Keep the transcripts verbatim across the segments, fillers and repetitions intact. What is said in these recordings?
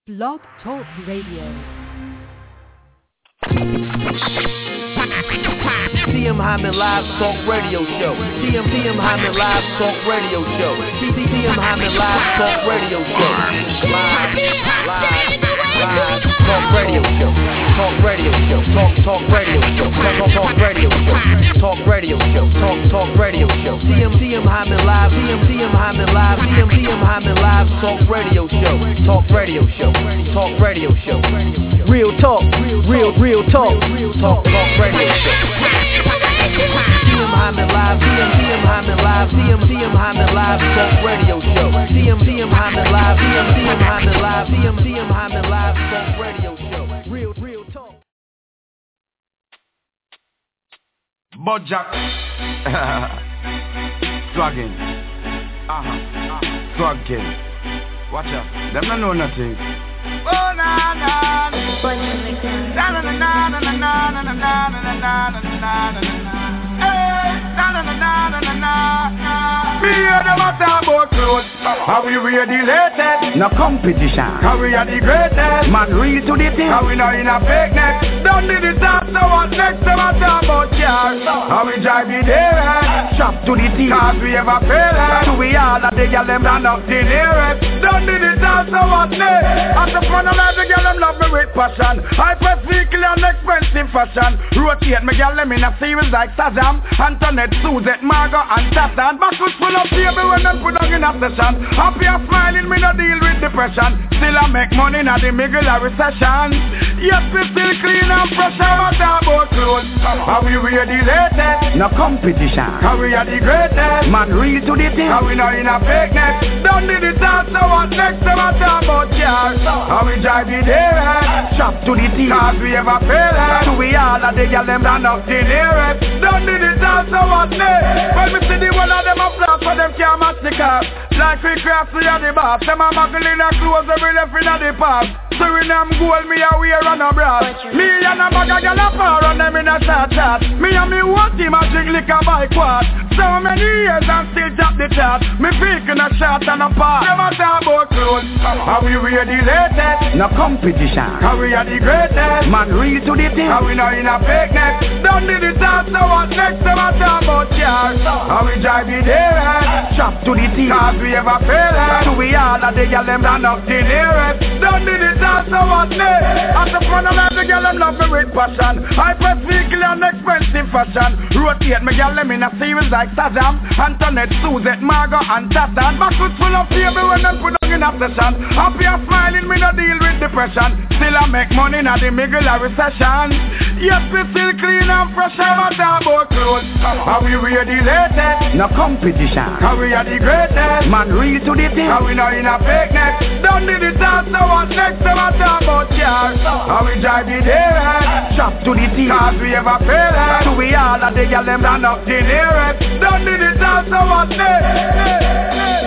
Blog Talk Radio. T M Hyman Live Talk Radio Show. T M T M Hyman Live Talk Radio Show. T T M Hyman Live Talk Radio Show. Live, live, live Talk Radio Show. Talk Radio Show. Talk Talk Radio Show. Talk Talk Talk Radio Show. Talk Radio Show. Talk Talk Radio Show. T M T M Hyman Live. T M T M Hyman Live. T M T M Hyman Live Talk Radio Show. Talk Radio Show. Talk Radio Show. Real talk. Real real talk. Talk Talk Radio Show. T M Hyman Live, T M T M Hyman Live, T M T M Hyman Live Talk Radio Show. T M T M Hyman Live, T M T M Hyman Live, T M T M Hyman Live Talk Radio Show. Real, real talk. Bojack. Swaggin. Uh-huh. Swaggin. Watch out. Them don't know nothing. Oh, na, na, na. Na, na, na, na, na, na, na, na, na, na, na, na, na. Na na na na na na na. Me hear them a talk about clothes. How we wear the latest. No competition. How we are the greatest. Man real to the thing. How we not in a fake net. Don't need the talk. So what next them a talk about cars. How we drive the day. Shop to the team. Cause we ever fail it. So we all that they get them run up the nearest. Don't need the talk. So what next. At the front of the girl them love me with passion. I press vehicle and expensive fashion. Rotate me girl them in a series like Shazam. Antoinette, Suzette, Margot and Tatan. Backwards full of baby when them put on in a session. Happy and smiling, me no deal with depression. Still I make money na the middle of recession. Yes, we still clean and fresh. How I talk about clothes. How we wear the latest. No competition. How we are the greatest. Man real to the thing. How we not in a fake net. Don't need it all, so what next time I talk about cars. How we drive the day. Shop to the team. Cause we ever fail it. So we all that they get them run up the nearest. Don't need it all, so what next. When we see the one of them a flop for them can't match the cars. Like we craft we are the boss. Them a muggle in a clothes every left in the past. Suriname gold me a wear on a brass. Me and a bag a gal a far on them in a short shot. Me and me one team a drink liquor by quad. So many years and still top the chart. Me freak in a shot and a part. Never talk about clothes. How we wear the latest. No competition. How we are the greatest. Man real to the thing. How we not in a fake net. Don't need it all, so what next time I talk about cars. How we drive the day. Shop to the team. Cause we ever fail it. So we all that they get them run up the nearest. Don't need it all, so what next. At the front of the girl them love me with passion. I press vehicle and expensive fashion. Rotate me girl them in a series like Shazam. Antoinette, Suzette, Margot and Tatan. Backwards full of baby when them put on in a session. Happy and smiling, me no deal with depression. Still I make money na the middle of recession. Yes, we still clean and fresh. How I talk about clothes. How we wear the latest. No competition. How we are the greatest. Man real to the thing. How we not in a fake net. Don't need it all, so what next time I talk about cars. How we drive the day. Shop to the team. Cause we ever fail it. So we all that they get them run up the nearest. Don't need it all, so what next.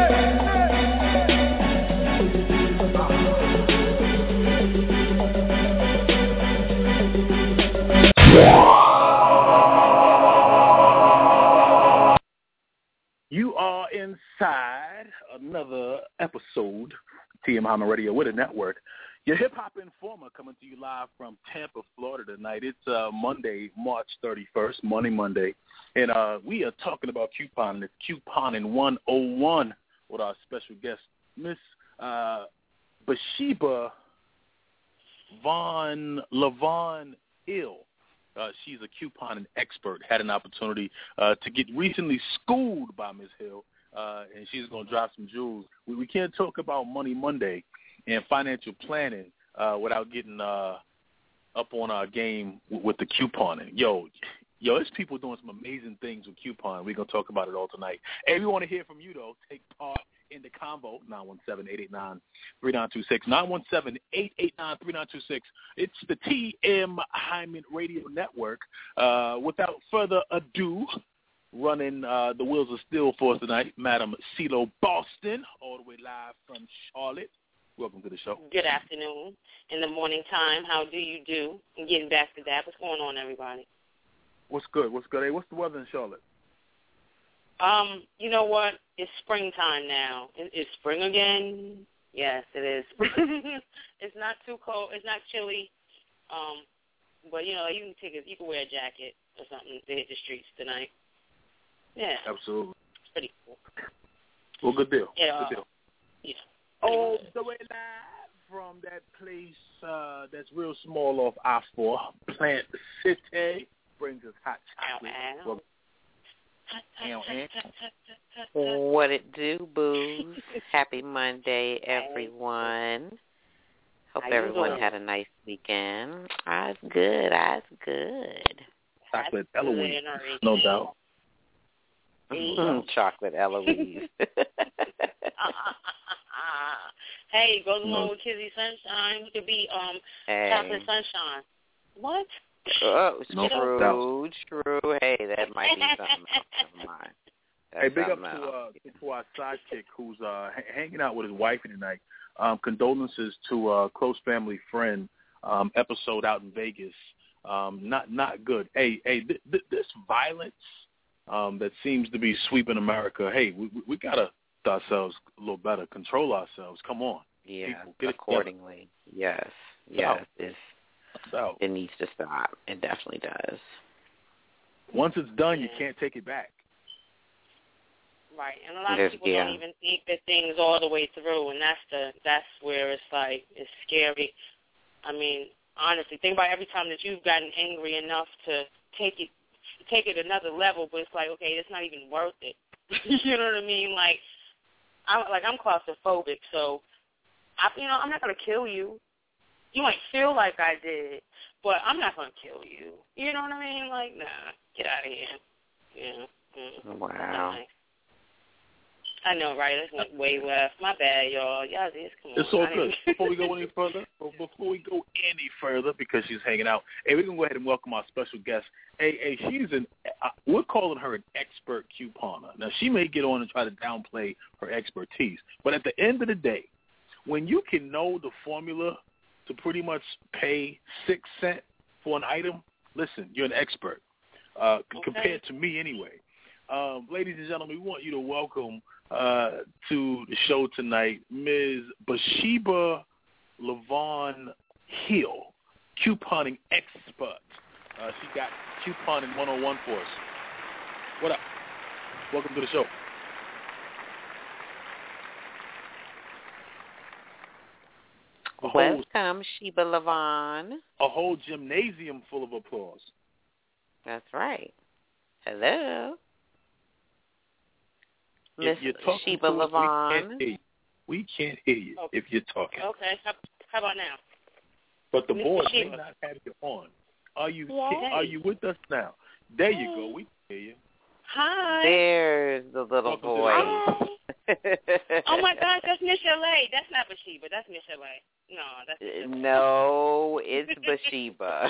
You are inside another episode, T M Hyman Radio with a network. Your hip-hop informer coming to you live from Tampa, Florida tonight. It's uh, Monday, March thirty-first, Money Monday, and uh, we are talking about couponing. It's Couponing one oh one with our special guest, Miss uh, Bathsheba Von Lavon Hill. Uh, she's a couponing expert. Had an opportunity uh, to get recently schooled by Miz Hill, uh, and she's going to drop some jewels. We, we can't talk about Money Monday and financial planning uh, without getting uh, up on our game with, with the couponing. Yo, yo, there's people doing some amazing things with couponing. We're going to talk about it all tonight. Hey, we want to hear from you, though. Take part in the convo, nine one seven, eight eight nine, three nine two six, nine one seven, eight eight nine, three nine two six. It's the T M Hyman Radio Network. Uh, without further ado, running uh, the wheels of steel for us tonight, Madam CeeLo Boston, all the way live from Charlotte. Welcome to the show. Good afternoon. In the morning time, how do you do? And getting back to that, what's going on, everybody? What's good? What's good? Hey, what's the weather in Charlotte? Um, you know what? It's springtime now. It's spring again. Yes, it is. It's not too cold. It's not chilly. Um, but you know, you can take a, you can wear a jacket or something to hit the streets tonight. Yeah. Absolutely. It's pretty cool. Well, good deal. Yeah. Good deal. Yeah. Oh, the way live from that place uh, that's real small off I four, Plant City, brings us hot chocolate. Ow, Well, What it do, boos? Happy Monday, everyone. Hope How you everyone doing? had a nice weekend. I's good. I's good. chocolate That's good, Eloise, Henry. no doubt. Chocolate Eloise. Hey, goes along No. with Kizzy Sunshine. It could be um Hey. chocolate sunshine. What? Oh, No true, doubt. true. Hey, that might be something else. Never mind. That's Hey, big up something to, else. uh, to our sidekick who's uh, h- hanging out with his wife tonight. Um, condolences to a close family friend. Um, episode out in Vegas. Um, not not good. Hey, hey, th- th- this violence um, that seems to be sweeping America. Hey, we we, we gotta do ourselves a little better. Control ourselves. Come on. Yeah, people, get it accordingly. Yes, yes. It's, So it needs to stop. It definitely does. once it's done, you can't take it back. Right, and a lot There's- of people yeah. don't even think that things all the way through, and that's the that's where it's like it's scary. I mean, honestly, think about every time that you've gotten angry enough to take it take it another level, but it's like, okay, it's not even worth it. You know what I mean? Like, I'm like I'm claustrophobic, so I, you know, I'm not gonna kill you. You might feel like I did, but I'm not gonna kill you. You know what I mean? Like, nah, get out of here. Yeah. Mm. Wow. Nice. I know, right? This went way left. My bad, y'all. Y'all just come on. It's all I good. didn't- Before we go any further, before we go any further, because she's hanging out, hey, we're gonna go ahead and welcome our special guest. Hey, hey, she's an. Uh, we're calling her an expert couponer. Now, she may get on and try to downplay her expertise, but at the end of the day, when you can know the formula to pretty much pay six cent for an item, listen, you're an expert. Uh, c- Okay. Compared to me, anyway. Um, ladies and gentlemen, we want you to welcome uh, to the show tonight, Miz Bathsheba Lavon Hill, couponing expert. Uh, she got couponing one oh one for us. What up? Welcome to the show. A whole, Welcome, Sheba Lavon. a whole gymnasium full of applause. That's right. Hello. If Miss you're talking Sheba to us, we Lavon. can't hear you. We can't hear you Okay. if you're talking. Okay. How, how about now? But the Miss board may Sheba. not have you on. Are you Yay. are you with us now? There you go. We can hear you. Hi. There's the little Welcome to the boy. Oh, my gosh, that's Miss Chalet. That's not Bathsheba. That's Miss Chalet. No, that's Miss Chalet. No, it's Bathsheba.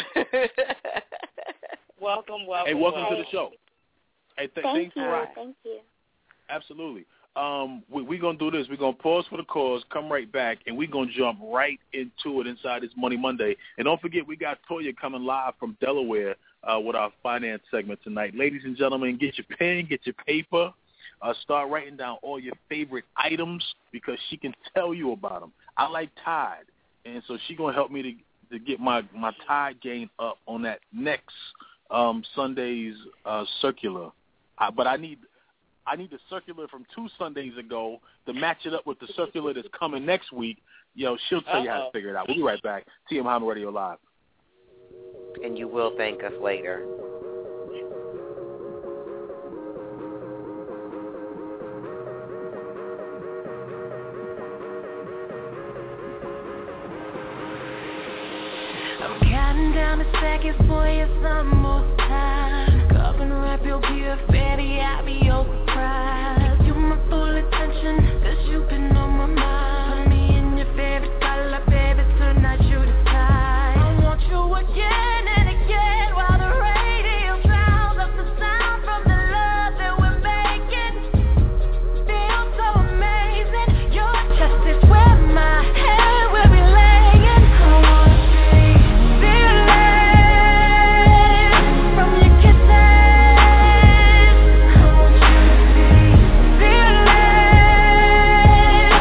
Welcome, welcome. Hey, welcome welcome. to the show. Hey, th- Thank thanks you. for rocking. Thank you. Absolutely. Um, we, we're going to do this. We're going to pause for the cause, come right back, and we're going to jump right into it inside this Money Monday. And don't forget, we got Toya coming live from Delaware uh, with our finance segment tonight. Ladies and gentlemen, get your pen, get your paper. Uh, start writing down all your favorite items because she can tell you about them. I like Tide, and so she's going to help me to to get my, my Tide game up on that next um, Sunday's uh, circular. Uh, but I need I need the circular from two Sundays ago to match it up with the circular that's coming next week. Yo, she'll tell you how to Uh-oh. figure it out. We'll be right back. T M Hyman Radio Live. And you will thank us later. I'm counting down a second for you some more time. Cup and wrap your beer, fatty, I'll be your surprise. You my full attention, cause you've been on my mind. Put me in your favorite color, baby, tonight you decide. I want you again and again while the radio drowns out the sound from the love that we're making. Feels so amazing, your chest is where my head will be laying. I wanna from your kisses, I want you to be fearless.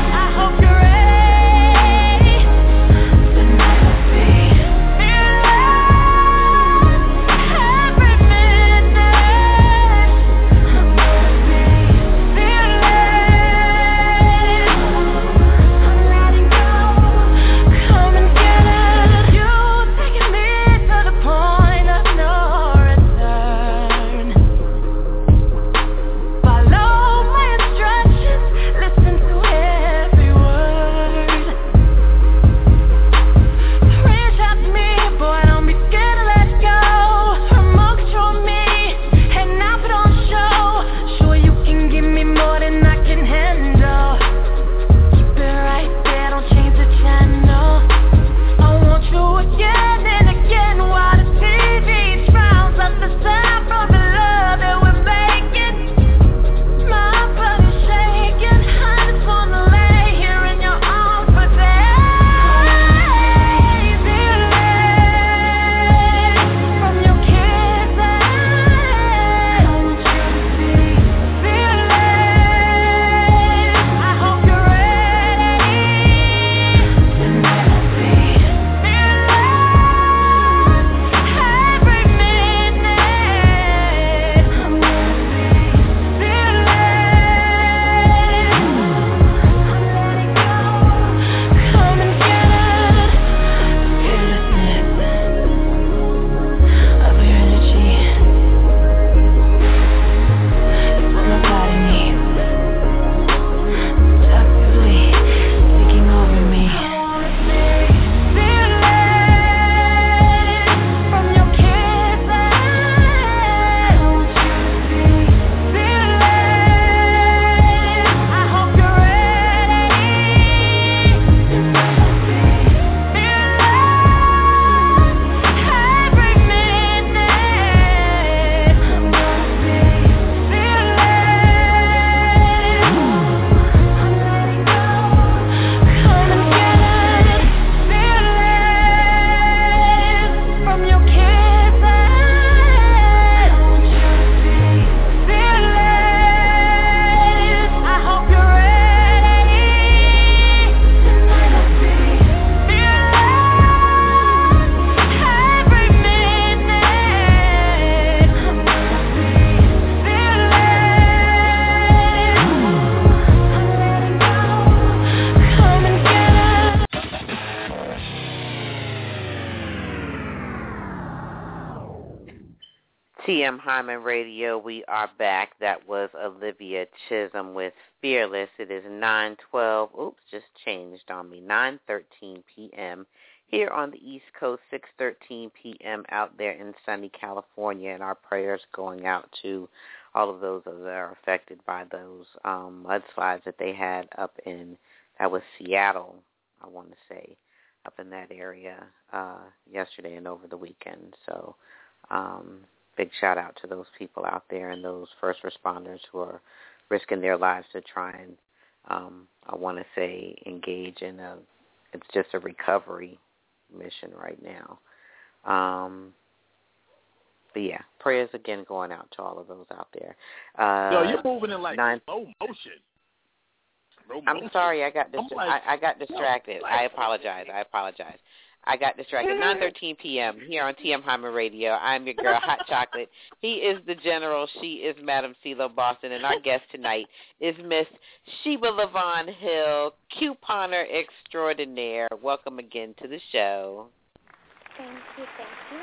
T M Hyman Radio, we are back. That was Olivia Chisholm with Fearless. It is nine twelve, oops, just changed on me, nine thirteen p.m. here on the East Coast, six thirteen p.m. out there in sunny California, and our prayers going out to all of those that are affected by those um, mudslides that they had up in, that was Seattle, I want to say, up in that area uh, yesterday and over the weekend. So, um, big shout out to those people out there and those first responders who are risking their lives to try and, um, I want to say, engage in a, it's just a recovery mission right now. Um, but yeah, prayers again going out to all of those out there. Uh, Yo, you're moving in like nine, slow motion. Slow I'm motion. sorry, I got dis- like, I, I got distracted. like, I apologize. I apologize. I got distracted. nine thirteen p.m. here on T M Hyman Radio. I'm your girl, Hot Chocolate. He is the General. She is Madam CeeLo Boston. And our guest tonight is Miss Sheba Lavon Hill, couponer extraordinaire. Welcome again to the show. Thank you, thank you.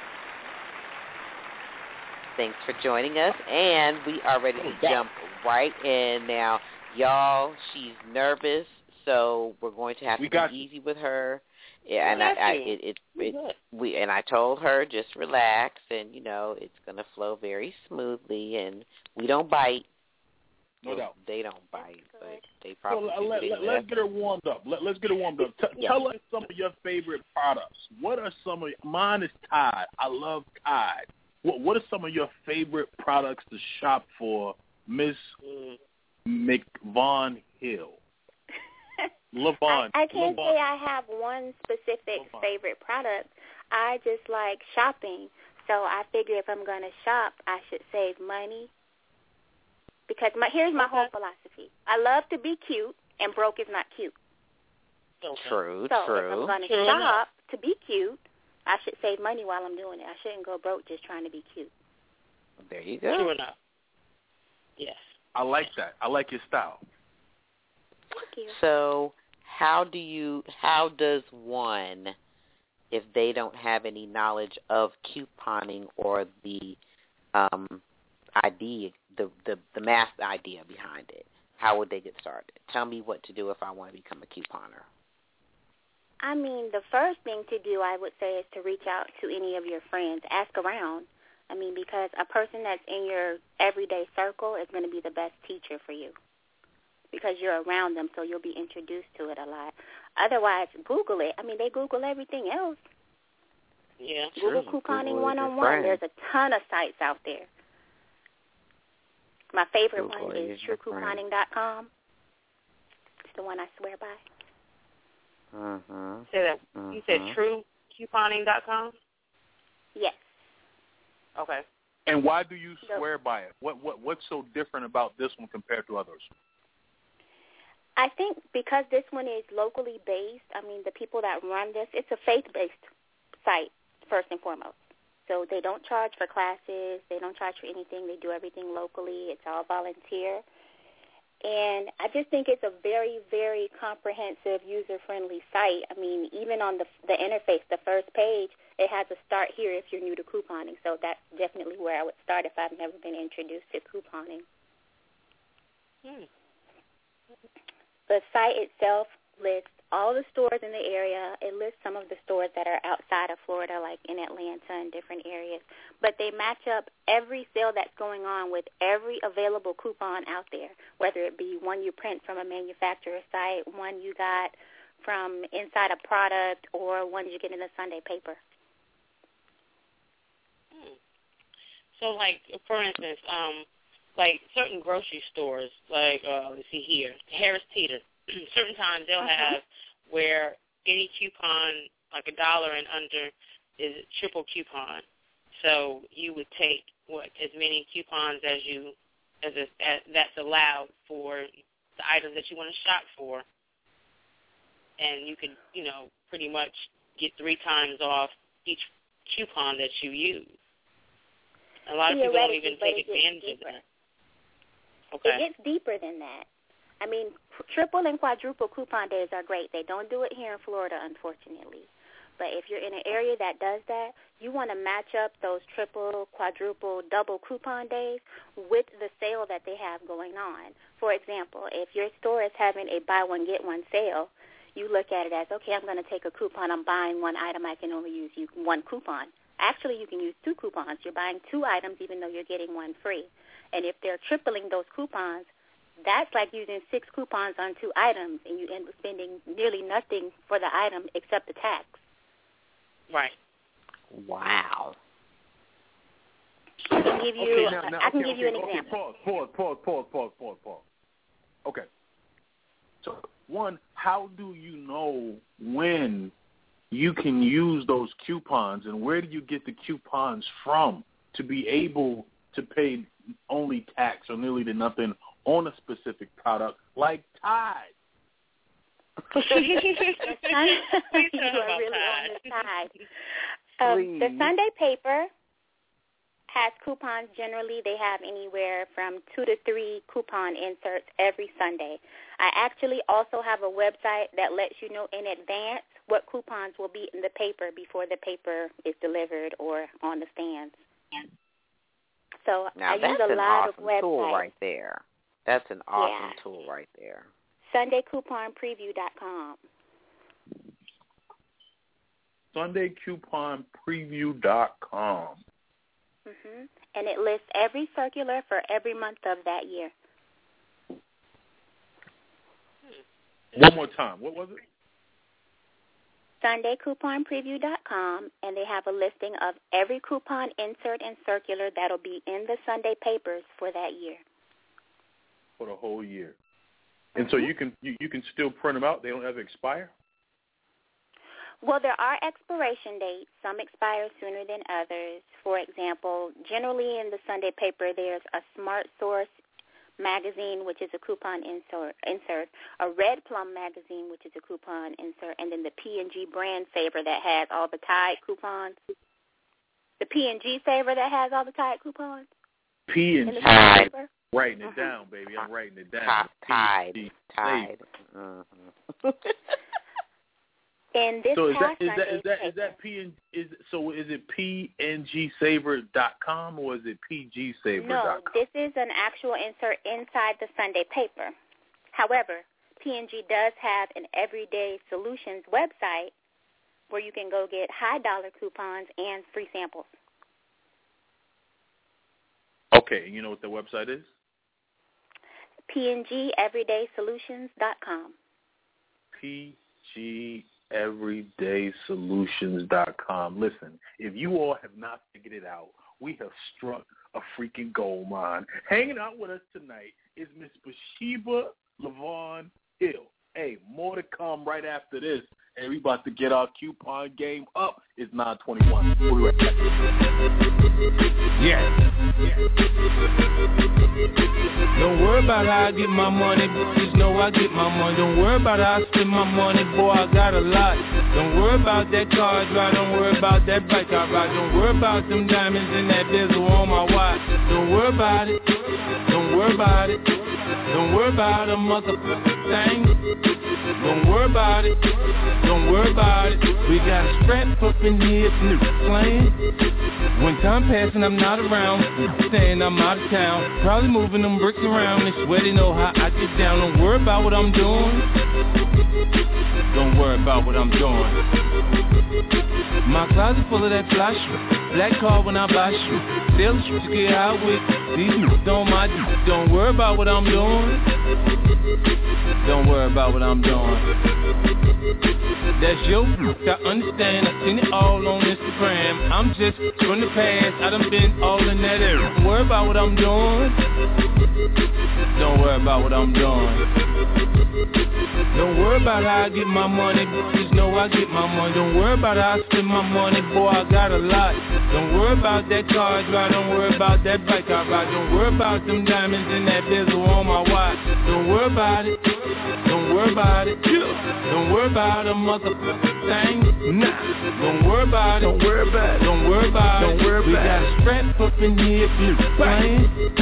Thanks for joining us. And we are ready to jump right in now. Y'all, she's nervous, so we're going to have to be easy with her. Yeah, and I, I it, it, it, we, and I told her just relax, and you know it's gonna flow very smoothly, and we don't bite. No doubt. They don't bite, but they probably. So, let, let, let's get her warmed up. Let, let's get her warmed up. T- yeah. Tell us some of your favorite products. What are some of mine? Is Tide. I love Tide. What What are some of your favorite products to shop for, Miss McVon Hill? Lavon. I, I can't Lavon. say I have one specific Lavon. favorite product. I just like shopping. So I figure if I'm going to shop, I should save money. Because my, here's my whole philosophy. I love to be cute, and broke is not cute. True, so true. if I'm going to shop to be cute, I should save money while I'm doing it. I shouldn't go broke just trying to be cute. There you go. True enough. Yes. I like that. I like your style. Thank you. So how do you, how does one, if they don't have any knowledge of couponing or the um, idea, the, the, the math idea behind it, how would they get started? Tell me what to do if I want to become a couponer. I mean, the first thing to do, I would say, is to reach out to any of your friends. Ask around. I mean, because a person that's in your everyday circle is going to be the best teacher for you because you're around them, so you'll be introduced to it a lot. Otherwise, Google it. I mean, they Google everything else. Yeah, Google true. couponing Google one-on-one. There's a ton of sites out there. My favorite Google one is true couponing dot com. It's the one I swear by. Mm-hmm. Say that. Mm-hmm. You said true couponing dot com? Yes. Okay. And why do you swear by it? What what What's so different about this one compared to others? I think because this one is locally based, I mean, the people that run this, it's a faith-based site, first and foremost. So they don't charge for classes. They don't charge for anything. They do everything locally. It's all volunteer. And I just think it's a very, very comprehensive, user-friendly site. I mean, even on the the interface, the first page, it has a start here if you're new to couponing. So that's definitely where I would start if I've never been introduced to couponing. Hmm. The site itself lists all the stores in the area. It lists some of the stores that are outside of Florida, like in Atlanta and different areas. But they match up every sale that's going on with every available coupon out there, whether it be one you print from a manufacturer site, one you got from inside a product, or one you get in a Sunday paper. Hmm. So, like, for instance, um, like certain grocery stores, like, uh, let's see here, Harris Teeter, certain times they'll uh-huh. have where any coupon, like a dollar and under, is a triple coupon. So you would take, what, as many coupons as you, as, a, as that's allowed for the items that you want to shop for. And you can, you know, pretty much get three times off each coupon that you use. A lot of people don't even take advantage of that. Okay. It gets deeper than that. I mean, triple and quadruple coupon days are great. They don't do it here in Florida, unfortunately. But if you're in an area that does that, you want to match up those triple, quadruple, double coupon days with the sale that they have going on. For example, if your store is having a buy one, get one sale, you look at it as, okay, I'm going to take a coupon. I'm buying one item. I can only use one coupon. Actually, you can use two coupons. You're buying two items even though you're getting one free. And if they're tripling those coupons, that's like using six coupons on two items, and you end up spending nearly nothing for the item except the tax. Right. Wow. I can give you. Okay, now, now, I can okay, give you an okay, example. Okay, pause, pause, pause, pause, pause, pause. Okay. So, one, how do you know when you can use those coupons, and where do you get the coupons from to be able to pay only tax or nearly to nothing on a specific product like Tide? the Sunday, you are really on the side. Um, the Sunday paper has coupons. Generally, they have anywhere from two to three coupon inserts every Sunday. I actually also have a website that lets you know in advance what coupons will be in the paper before the paper is delivered or on the stands. So now I that's use a an lot awesome of websites. tool right there. That's an awesome yeah. tool right there. Sunday Coupon Preview dot com. Sunday Coupon Preview dot com. Mm-hmm. And it lists every circular for every month of that year. One more time. What was it? Sunday Coupon Preview dot com, and they have a listing of every coupon insert and circular that'll be in the Sunday papers for that year. For the whole year. And so you can you, you can still print them out? They don't ever expire? Well, there are expiration dates. Some expire sooner than others. For example, generally in the Sunday paper, there's a Smart Source magazine, which is a coupon insert, insert, a Red Plum magazine, which is a coupon insert, and then the P and G brand saver that has all the Tide coupons. The P and G saver that has all the Tide coupons. P and G. Tide. Writing it uh-huh. down, baby. I'm writing it down. Tide. Tide. Mm-hmm. In this so is that past is that is that Sunday's is that P and is so is it P N G saver dot com or is it P G saver dot com? No, this is an actual insert inside the Sunday paper. However, P and G does have an Everyday Solutions website where you can go get high dollar coupons and free samples. Okay, and you know what the website is? P and G Everyday Solutions dot com. P G Everyday Solutions dot com. Listen, if you all have not figured it out, we have struck a freaking gold mine. Hanging out with us tonight is Miss Bathsheba Lavon Hill. Hey, more to come right after this. And we about to get our coupon game up. It's nine twenty-one. We'll be right back. Yeah. Don't worry about how I get my money, just know I get my money. Don't worry about how I spend my money, boy, I got a lot. Don't worry about that car I drive, don't worry about that bike I ride. Don't worry about them diamonds and that bezel on my watch. Don't worry about it, don't worry about it. Don't worry about a motherfucking thing. Don't worry about it, don't worry about it. We got a strap up in here, niggas playing. When time passing, I'm not around. Saying I'm out of town. Probably moving them bricks around. They swear they know how I get down. Don't worry about what I'm doing. Don't worry about what I'm doing. My closet full of that fly shit. Black car when I buy shit. Sell shit to get high with. These niggas on my dude. Don't worry about what I'm doing. Don't worry about what I'm doing. That's your group, I understand. I seen it all on Instagram. I'm just from the past. I done been all in that area. Don't worry about what I'm doing. Don't worry about what I'm doing. Don't worry about how I get my money, just know I get my money. Don't worry about how I spend my money, boy, I got a lot. Don't worry about that car I drive, don't worry about that bike I ride. Don't worry about them diamonds and that bezel on my watch. Don't worry about it, don't worry about it. Don't worry about a motherfucking thing, nah. Don't worry about it, don't worry about it, don't worry about it. Don't worry about it. We got a strap up in here, if you're playing.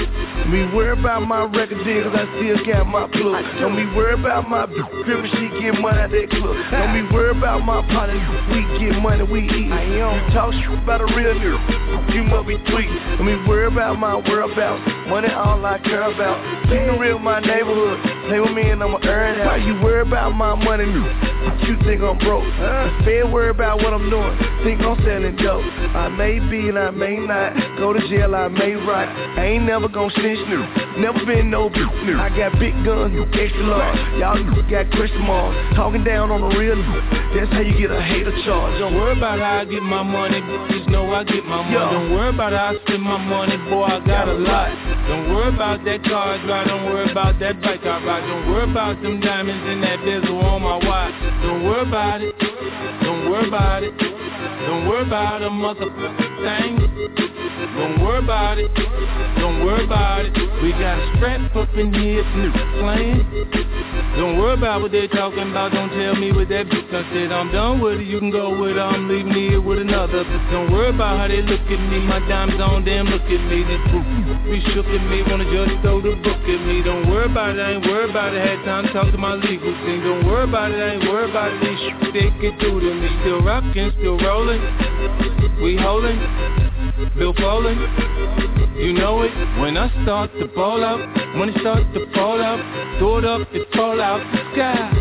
Me worry about my record deal, cause I still got my plug. Don't be worry about my crib, she get money out that club. Don't be worry about my partner, we get money, we eat. I am talk shit about a real nigga, you must be tweet. Don't be worry about my whereabouts, money all I care about. Keep it real in my neighborhood, play with me and I'ma earn it. Why you worry about my money, you think I'm broke? Uh, fair worry about what I'm doing, think I'm selling dope. I may be and I may not, go to jail, I may rot. I ain't never gon' snitch new, never been no bitch new. I got big guns, extra large, y'all got question marks. Talking down on the real, that's how you get a hater charge. Don't worry about how I get my money, just know I get my money. Yo. Don't worry about how I spend my money, boy, I got a lot. Don't worry about that car I drive, don't worry about that bike I ride. Don't worry about them diamonds and that bezel on my watch. Don't worry about it, don't worry about it. Don't worry about a motherfucking thing. Don't worry about it, don't worry about it. We got a strap up in here, new playing. Don't worry about what they talking about, don't tell me what that bitch I said. I'm done with it, you can go with it, I'm leaving here with another. Don't worry about how they look at me, my dime's on them, look at me. This group be shook at me, wanna just throw the book at me. Don't worry about it, I ain't worried about it, had time to talk to my legal team. Don't worry about it, I ain't worried about it, these shit they get through to me. Still rockin', still rollin', we holdin', Bill Foley, you know it. When I start to ball out, when it starts to fall out, throw it up, it fall out the sky.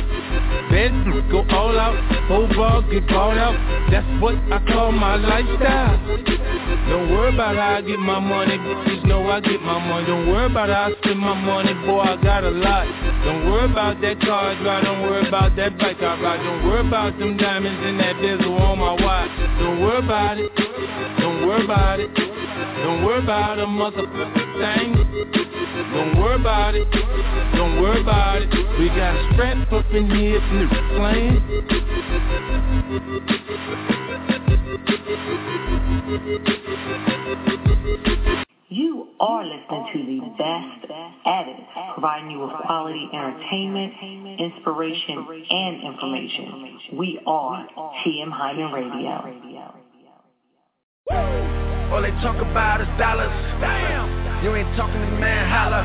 Bed go all out, whole ball get bought out. That's what I call my lifestyle. Don't worry about how I get my money, just know I get my money. Don't worry about how I spend my money, boy, I got a lot. Don't worry about that car I drive, don't worry about that bike I ride. Don't worry about them diamonds and that bezel on my watch. Don't worry about it, don't worry about it. Don't worry about a motherfucking thing. Don't worry about it, don't worry about it. We got a strap up in here, new playing. You are listening to the best at it, providing you with quality entertainment, inspiration, and information. We are T M Hyman Radio. All they talk about is dollars. Damn, you ain't talking to man, holla.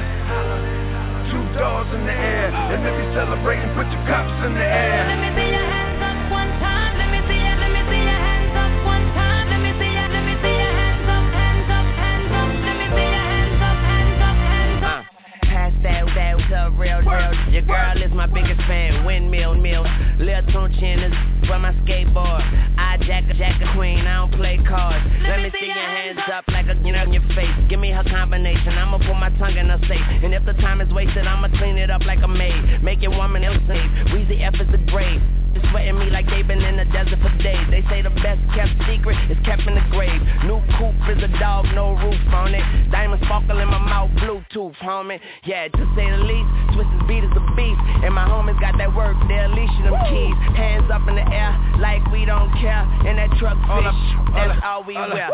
Two doors in the air, and if you celebrating, put your cups in the air. Let me see your hands up one time. Let me see your, let me see your hands up one time. Let me see your, let me see your hands up, hands up, hands up. Let me see your hands up, hands up, hands up. Uh, pass that, that to a real, real. Your girl is my biggest fan. Windmill, mill, Lil Tunchi in this by my skateboard. I jack a jack a queen. I don't play cards. Let, Let me see your hands up like a you know in your face. Give me her combination. I'ma put my tongue in her safe. And if the time is wasted, I'ma clean it up like a maid. Make it woman else safe. Weezy F is the grave. Just sweating me like they've been in the desert for days. They say the best kept secret is kept in the grave. New coupe is a dog, no roof on it. Diamond sparkle in my mouth, Bluetooth, homie. Yeah, to say the least, Twisted beat is the beast. And my homies got that work, they'll leash you them keys. Hands up in the air like we don't care. In that truck fish, that's all we wear.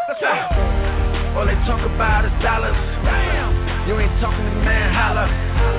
All they talk about is dollars. Damn, you ain't talking to man, holla.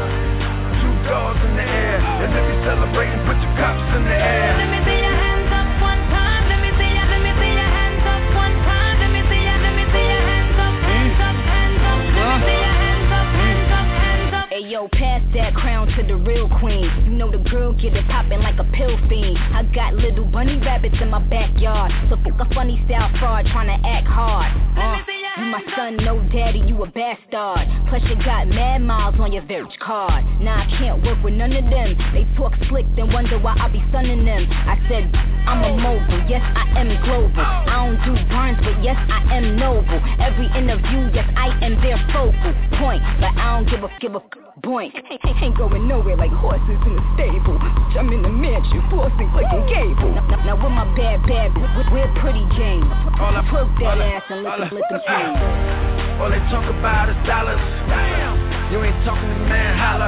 Two doors in the air, and if you celebrating, put your cups in the air. Let me see your hands up one time. Let me see your, let me see your hands up one time. Let me see your, let me see your hands up, hands up, hands up. Let me see your hands up, hands up, hands up. Hey yo, pass that crown to the real queen. You know the girl get it poppin' like a pill fiend. I got little bunny rabbits in my backyard, so fuck a funny style fraud tryna act hard. Uh, you my son, no daddy, you a bastard. Plus you got mad miles on your Verge card. Nah, I can't work with none of them. They talk slick, then wonder why I be sunning them. I said, I'm a mogul, yes I am global. I don't do burns, but yes I am noble. Every interview, yes I am their focal point. But I don't give a, give a boink. Ain't going nowhere like horses in the stable. I'm in the mansion, flossing like a gable. Now, now, now with my bad, bad, we're pretty James. Twerk that ass and let them, let them change. All they talk about is dollars. Damn, you ain't talking to man, holla.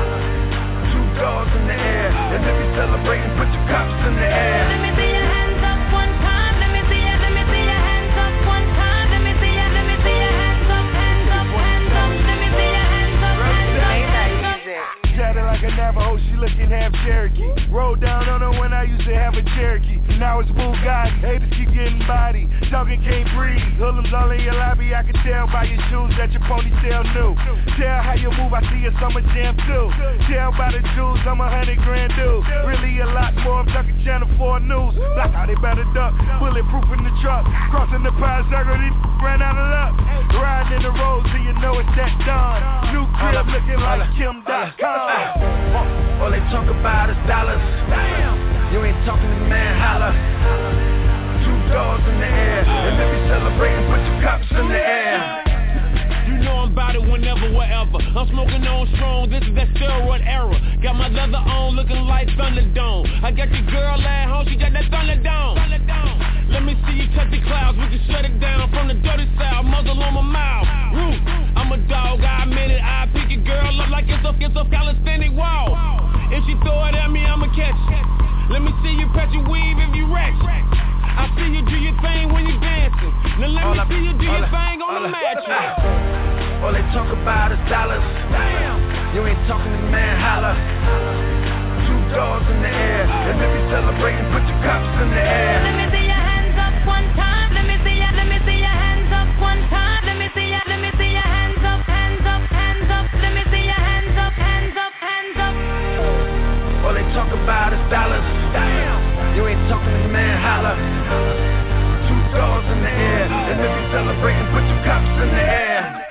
Two doors in the air, and if you celebrating, put your cups in the air. Let me see your hands up one time. Let me see your, let me see your hands up one time. Let me see your, let me see your hands up, hands up, hands up. Let me see your hands up, hands up, hands up. Tatted like a Navajo, she looking half Cherokee. Rolled down on her when I used to have a Cherokee. Now now it's Bugatti. Haters keep getting body, talking can't breathe. Hoodlums all in your lobby, I can tell by your shoes that your ponytail new. Tell how you move, I see a summer jam too. Tell by the jewels, I'm a hundred grand dude. Really a lot more, I'm talking Channel four News. Like how they better duck, bulletproof in the truck. Crossing the pie circle, these ran out of luck. Riding in the road till you know it's that done. New crib looking like Kim dot com. All they talk about is dollars. You ain't talking to man, holla. Two dogs in the air, and if you celebrating, put your cups in the air. You know I'm about it whenever, wherever. I'm smoking on strong, this is that steroid era. Got my leather on, looking like Thunderdome. I got your girl at home, she got that Thunderdome. Let me see you touch the clouds, we can shut it down from the dirty south, muzzle on my mouth. Roof, I'm a dog, I admit it. I pick your girl up like it's a, it's a calisthenic wall. If she throw it at me, I'ma catch it. Let me see you patch your weave if you wreck. I see you do your thing when you dancing. Now let me see you do your thing on the mattress. All they talk about is dollars. You ain't talking to man, holla. Two dogs in the air, and if you celebrating, put your cups in the air. Let me see your hands up one time. Let me see your, let me see your hands up one time. Let me see your, let me see your hands up, hands up, hands up. Let me see your hands up, hands up, hands up. All they talk about is dollars. You ain't talking to man, holla. Two dogs in the air, and if you celebrating, put your cups in the air.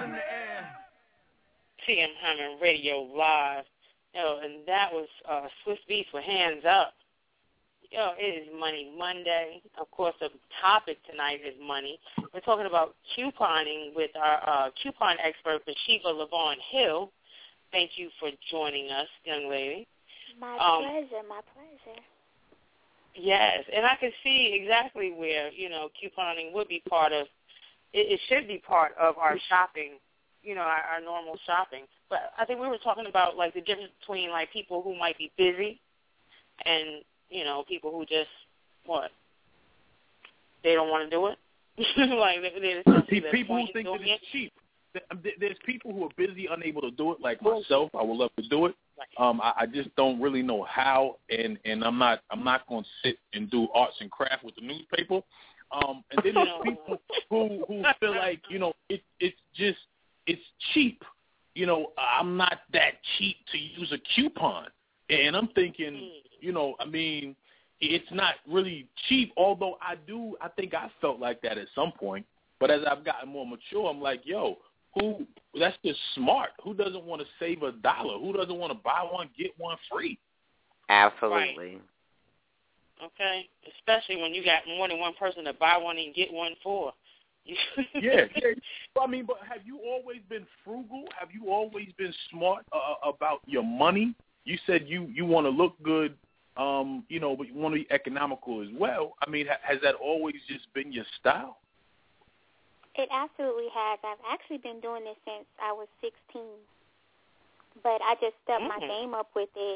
T M Hyman Radio Live. Yo, and that was uh, Swiss Beats with Hands Up. Yo, it is Money Monday. Of course, the topic tonight is money. We're talking about couponing with our uh, coupon expert, Bathsheba Lavon Hill. Thank you for joining us, young lady. My um, pleasure, my pleasure. Yes, and I can see exactly where, you know, couponing would be part of, it, it should be part of our shopping, you know, our, our normal shopping. But I think we were talking about, like, the difference between, like, people who might be busy and, you know, people who just, what, they don't want to do it? like, they, they just see people who think that it's it. cheap. There's people who are busy, unable to do it, like myself. I would love to do it. Um, I, I just don't really know how, and, and I'm not I'm not going to sit and do arts and craft with the newspaper. Um, and then there's people who who feel like, you know, it it's just it's cheap. You know, I'm not that cheap to use a coupon, and I'm thinking, you know, I mean, it's not really cheap. Although I do, I think I felt like that at some point. But as I've gotten more mature, I'm like, yo. Who that's just smart. Who doesn't want to save a dollar? Who doesn't want to buy one, get one free? Absolutely. Right. Okay, especially when you got more than one person to buy one and get one for. yeah, yeah. I mean, but have you always been frugal? Have you always been smart uh, about your money? You said you, you want to look good, um, you know, but you want to be economical as well. I mean, ha- has that always just been your style? It absolutely has. I've actually been doing this since I was sixteen. But I just stepped mm-hmm. my game up with it.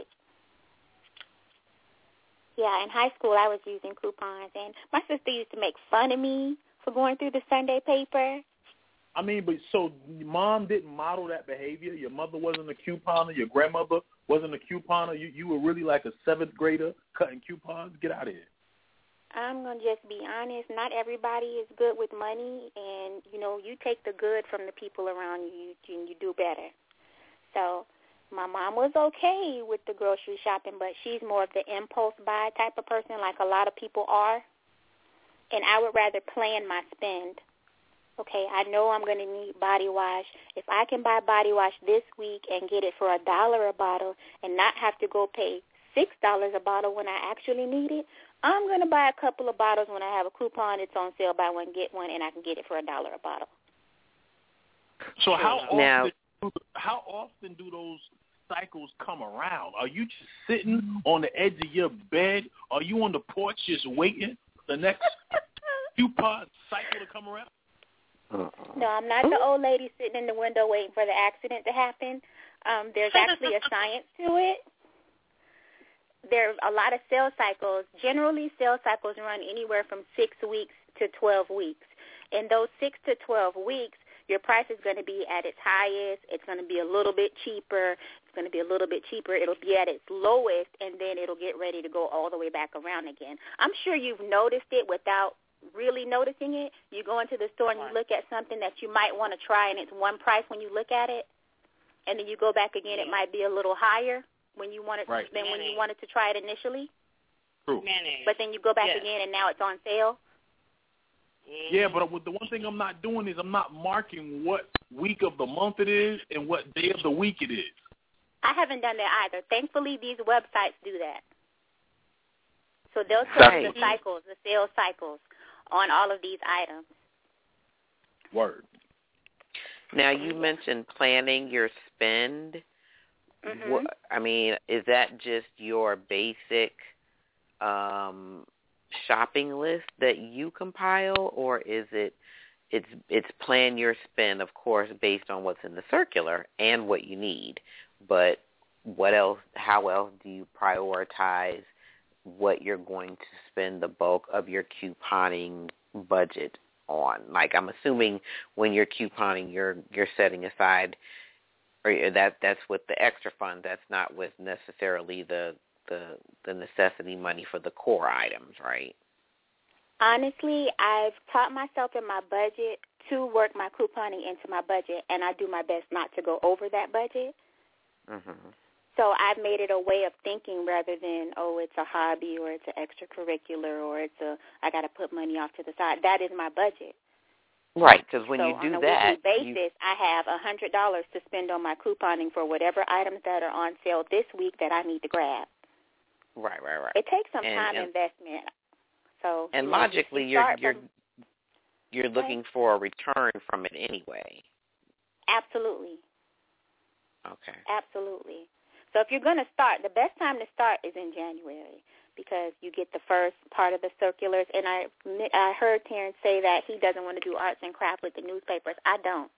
Yeah, in high school I was using coupons, and my sister used to make fun of me for going through the Sunday paper. I mean, but so mom didn't model that behavior? Your mother wasn't a couponer? Your grandmother wasn't a couponer? You, you were really like a seventh grader cutting coupons? Get out of here. I'm going to just be honest. Not everybody is good with money, and, you know, you take the good from the people around you, and you do better. So my mom was okay with the grocery shopping, but she's more of the impulse buy type of person, like a lot of people are. And I would rather plan my spend. Okay, I know I'm going to need body wash. If I can buy body wash this week and get it for a dollar a bottle and not have to go pay six dollars a bottle when I actually need it, I'm going to buy a couple of bottles when I have a coupon. It's on sale, buy one, get one, and I can get it for a dollar a bottle. So how often, now, how often do those cycles come around? Are you just sitting on the edge of your bed? Are you on the porch just waiting for the next coupon cycle to come around? No, I'm not the old lady sitting in the window waiting for the accident to happen. Um, there's actually a science to it. There are a lot of sales cycles. Generally, sales cycles run anywhere from six weeks to twelve weeks. In those six to twelve weeks, your price is going to be at its highest. It's going to be a little bit cheaper. It's going to be a little bit cheaper. It'll be at its lowest, and then it'll get ready to go all the way back around again. I'm sure you've noticed it without really noticing it. You go into the store and you look at something that you might want to try, and it's one price when you look at it, and then you go back again, it might be a little higher when you want it right. than when you wanted to try it initially. True. But then you go back yes. again, and now it's on sale. Yeah, but the one thing I'm not doing is I'm not marking what week of the month it is and what day of the week it is. I haven't done that either. Thankfully, these websites do that. So they'll tell Right. the cycles, the sales cycles on all of these items. Word. Now, you mentioned planning your spend. Mm-hmm. What, I mean, is that just your basic um, shopping list that you compile, or is it it's it's plan your spend, of course, based on what's in the circular and what you need, but what else? How else do you prioritize what you're going to spend the bulk of your couponing budget on? Like, I'm assuming when you're couponing, you're you're setting aside, or that that's with the extra fund. That's not with necessarily the the the necessity money for the core items, right? Honestly, I've taught myself in my budget to work my couponing into my budget, and I do my best not to go over that budget. Mm-hmm. So I've made it a way of thinking rather than, oh, it's a hobby or it's an extracurricular or it's a, I got to put money off to the side. That is my budget. Right, because when so you do on a that, weekly you... basis, I have one hundred dollars to spend on my couponing for whatever items that are on sale this week that I need to grab. Right, right, right. It takes some and, time and, investment. So and you know, logically, you you're you're from, you're looking for a return from it anyway. Absolutely. Okay. Absolutely. So if you're going to start, the best time to start is in January because you get the first part of the circulars. And I I heard Terrence say that he doesn't want to do arts and crafts with the newspapers. I don't.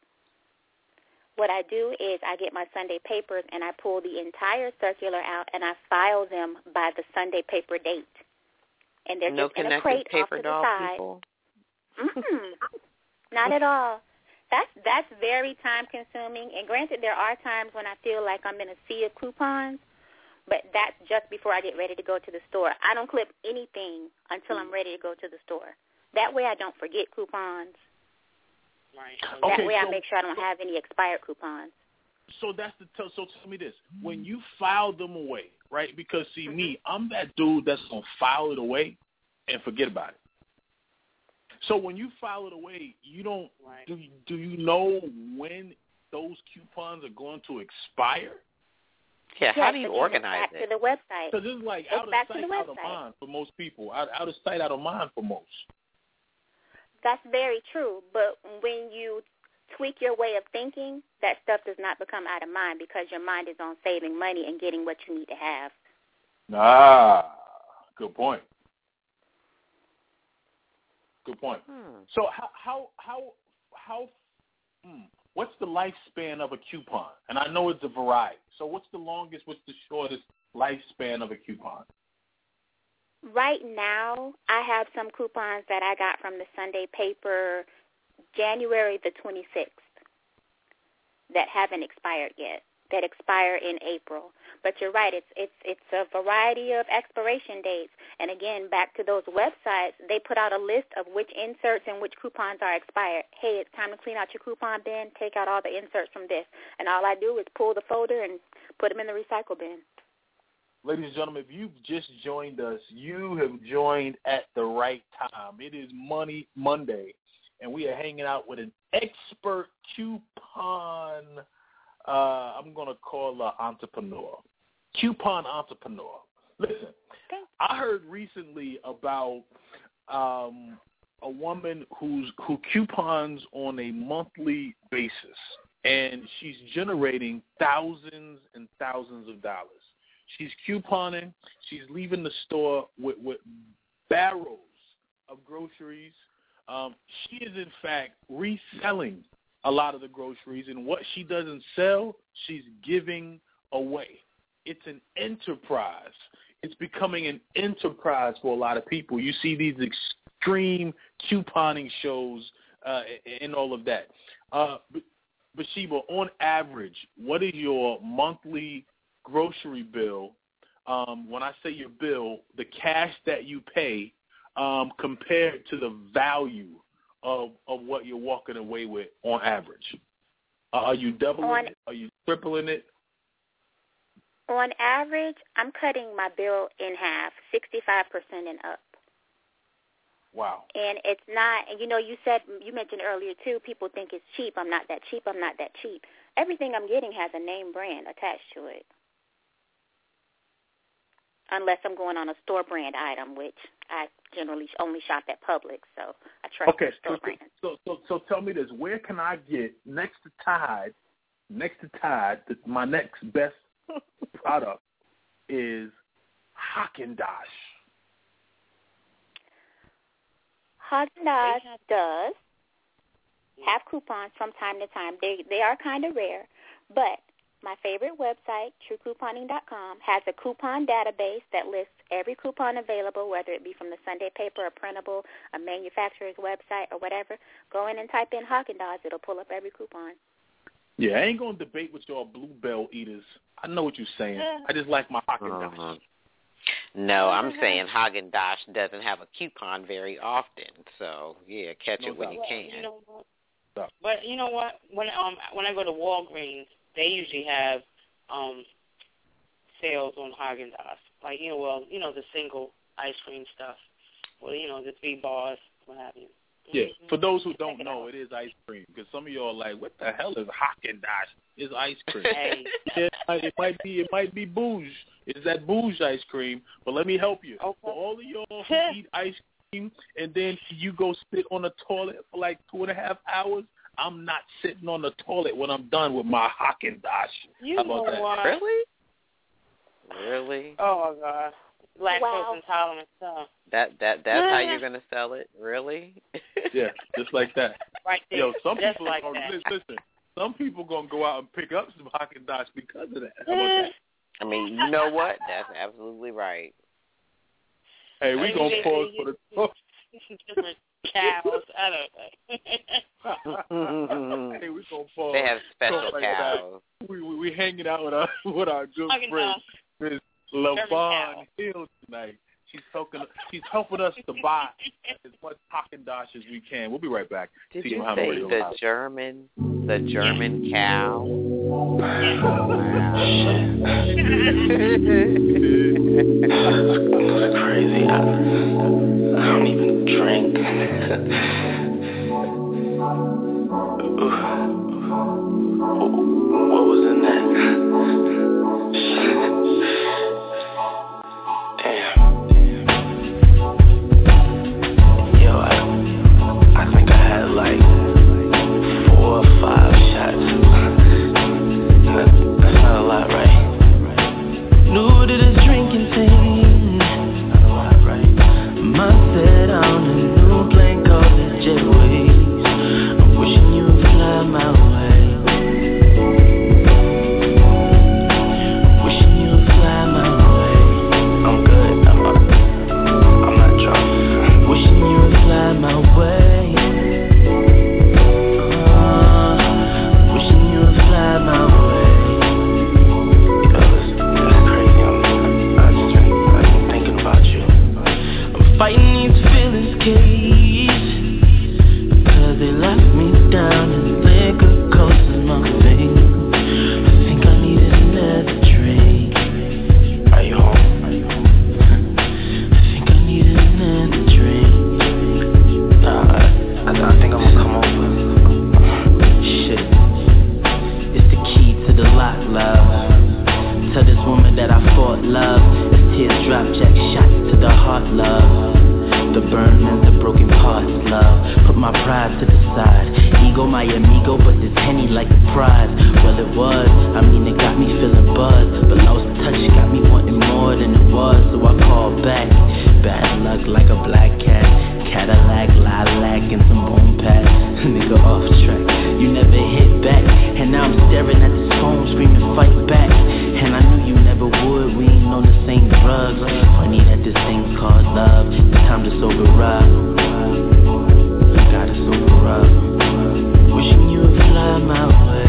What I do is I get my Sunday papers and I pull the entire circular out and I file them by the Sunday paper date. And they're no just in a crate off to the side. People? Mm-mm. Not at all. That's that's very time consuming. And granted, there are times when I feel like I'm in a sea of coupons, but that's just before I get ready to go to the store. I don't clip anything until I'm ready to go to the store. That way I don't forget coupons. Right. That Okay, way I so- make sure I don't have any expired coupons. So that's the t- so tell me this: when you file them away, right? Because see, Mm-hmm. me, I'm that dude that's gonna file it away and forget about it. So when you file it away, you don't Right. do. You, do you know when those coupons are going to expire? Yeah. Yes, How do you again, organize it's back it? to the website. Because it's like It's out of back to sight, the out of website. mind for most people. Out, out of sight, out of mind for most. That's very true. But when you tweak your way of thinking, that stuff does not become out of mind because your mind is on saving money and getting what you need to have. Ah, good point. Good point. Hmm. So how how how how hmm, what's the lifespan of a coupon? And I know it's a variety. So what's the longest, what's the shortest lifespan of a coupon? Right now, I have some coupons that I got from the Sunday paper January the twenty-sixth that haven't expired yet, that expire in April. But you're right, it's it's it's a variety of expiration dates. And again, back to those websites, they put out a list of which inserts and which coupons are expired. Hey, it's time to clean out your coupon bin, take out all the inserts from this. And all I do is pull the folder and put them in the recycle bin. Ladies and gentlemen, if you've just joined us, you have joined at the right time. It is Money Monday, and we are hanging out with an expert coupon, uh, I'm going to call her entrepreneur, coupon entrepreneur. Listen, I heard recently about um, a woman who's who coupons on a monthly basis, and she's generating thousands and thousands of dollars. She's couponing. She's leaving the store with, with barrels of groceries. Um, she is, in fact, reselling a lot of the groceries, and what she doesn't sell, she's giving away. It's an enterprise. It's becoming an enterprise for a lot of people. You see these extreme couponing shows uh, and all of that. Uh, but Bathsheba, on average, what is your monthly grocery bill? Um, when I say your bill, the cash that you pay um, compared to the value of of what you're walking away with on average. Uh, are you doubling on, it? Are you tripling it? On average, I'm cutting my bill in half, sixty-five percent and up. Wow. And it's not, and you know, you said, you mentioned earlier too, people think it's cheap. I'm not that cheap. I'm not that cheap. Everything I'm getting has a name brand attached to it. Unless I'm going on a store brand item, which I generally only shop at Publix, so I trust okay, store so, brand. So, so, so tell me this: where can I get next to Tide? Next to Tide, my next best product is Haagen-Dazs. Haagen-Dazs does have coupons from time to time. They they are kind of rare, but my favorite website, true couponing dot com, has a coupon database that lists every coupon available, whether it be from the Sunday paper, a printable, a manufacturer's website, or whatever. Go in and type in Haagen-Dazs. It'll pull up every coupon. Yeah, I ain't going to debate with y'all Bluebell eaters. I know what you're saying. I just like my Haagen-Dazs. Uh-huh. No, I'm saying Haagen-Dazs doesn't have a coupon very often. So, yeah, catch no it when doubt. you can. You know what? But you know what? When um when I go to Walgreens, they usually have um sales on Haagen-Dazs. Like, you know, well, you know, the single ice cream stuff. Well, you know, the three bars, what have you. Yeah, for those who don't know, it is ice cream. Because some of y'all are like, what the hell is Haagen-Dazs? It's ice cream. Hey. Yeah, it might be, it might be bouge. It's that bouge ice cream. But let me help you. Okay. For all of y'all who eat ice cream and then you go sit on the toilet for like two and a half hours, I'm not sitting on the toilet when I'm done with my Haagen-Dazs. You How about know that? what? Really? Really? Oh, my God. Lactose Wow. intolerant stuff. That that that's how you're gonna sell it? Really? Yeah, just like that. Right there. Yo, some just people like are, that. listen. Some people gonna go out and pick up some Haagen-Dazs because of that. How about that? I mean, you know what? That's absolutely right. Hey, we Maybe gonna they- pause they for the. use different cows. I don't know. Hey, we gonna pause. They have special Talk like cows. that. We, we we hanging out with our with our good Haagen-Dazs. friend Miss LaVon Hill tonight. She's helping she's helping us to buy as much Haagen-Dazs as we can. We'll be right back. Did See you how say Radio the Live. German, the German cow? It's crazy. I, I don't even drink. What was in that? Like four or five shots. That, that's not a lot, right? New to this drinking thing. Not a lot, right? Must sit down a new plane called the Jetways. I'm wishing you would fly my way. Wishing you would fly my way. I'm good. I'm, I'm not drunk. Wishing you would fly my way. Fighting these feelings cage, cause they left me down and liquor costs my face. I think I need another drink. Are you home? Are you home? I think I need another drink. Nah, I, I, I think I'm gonna come over. Shit, it's the key to the lock, love. Tell this woman that I fought love. As tears drop, jack shots to the heart, love. The burn and the broken parts, love. Put my pride to the side. Ego, my amigo, but this Henny like a prize. Well, it was, I mean, it got me feeling buzzed. But lost touch got me wanting more than it was. So I called back. Bad luck like a black cat. Cadillac, lilac, and some bone pads. Nigga off track. You never hit back. And now I'm staring at this phone, screaming, fight back. And I knew you never would. We ain't on the same drugs. Funny that this thing's called love. It's time to sober up. I gotta sober up. Wishing you would fly my way.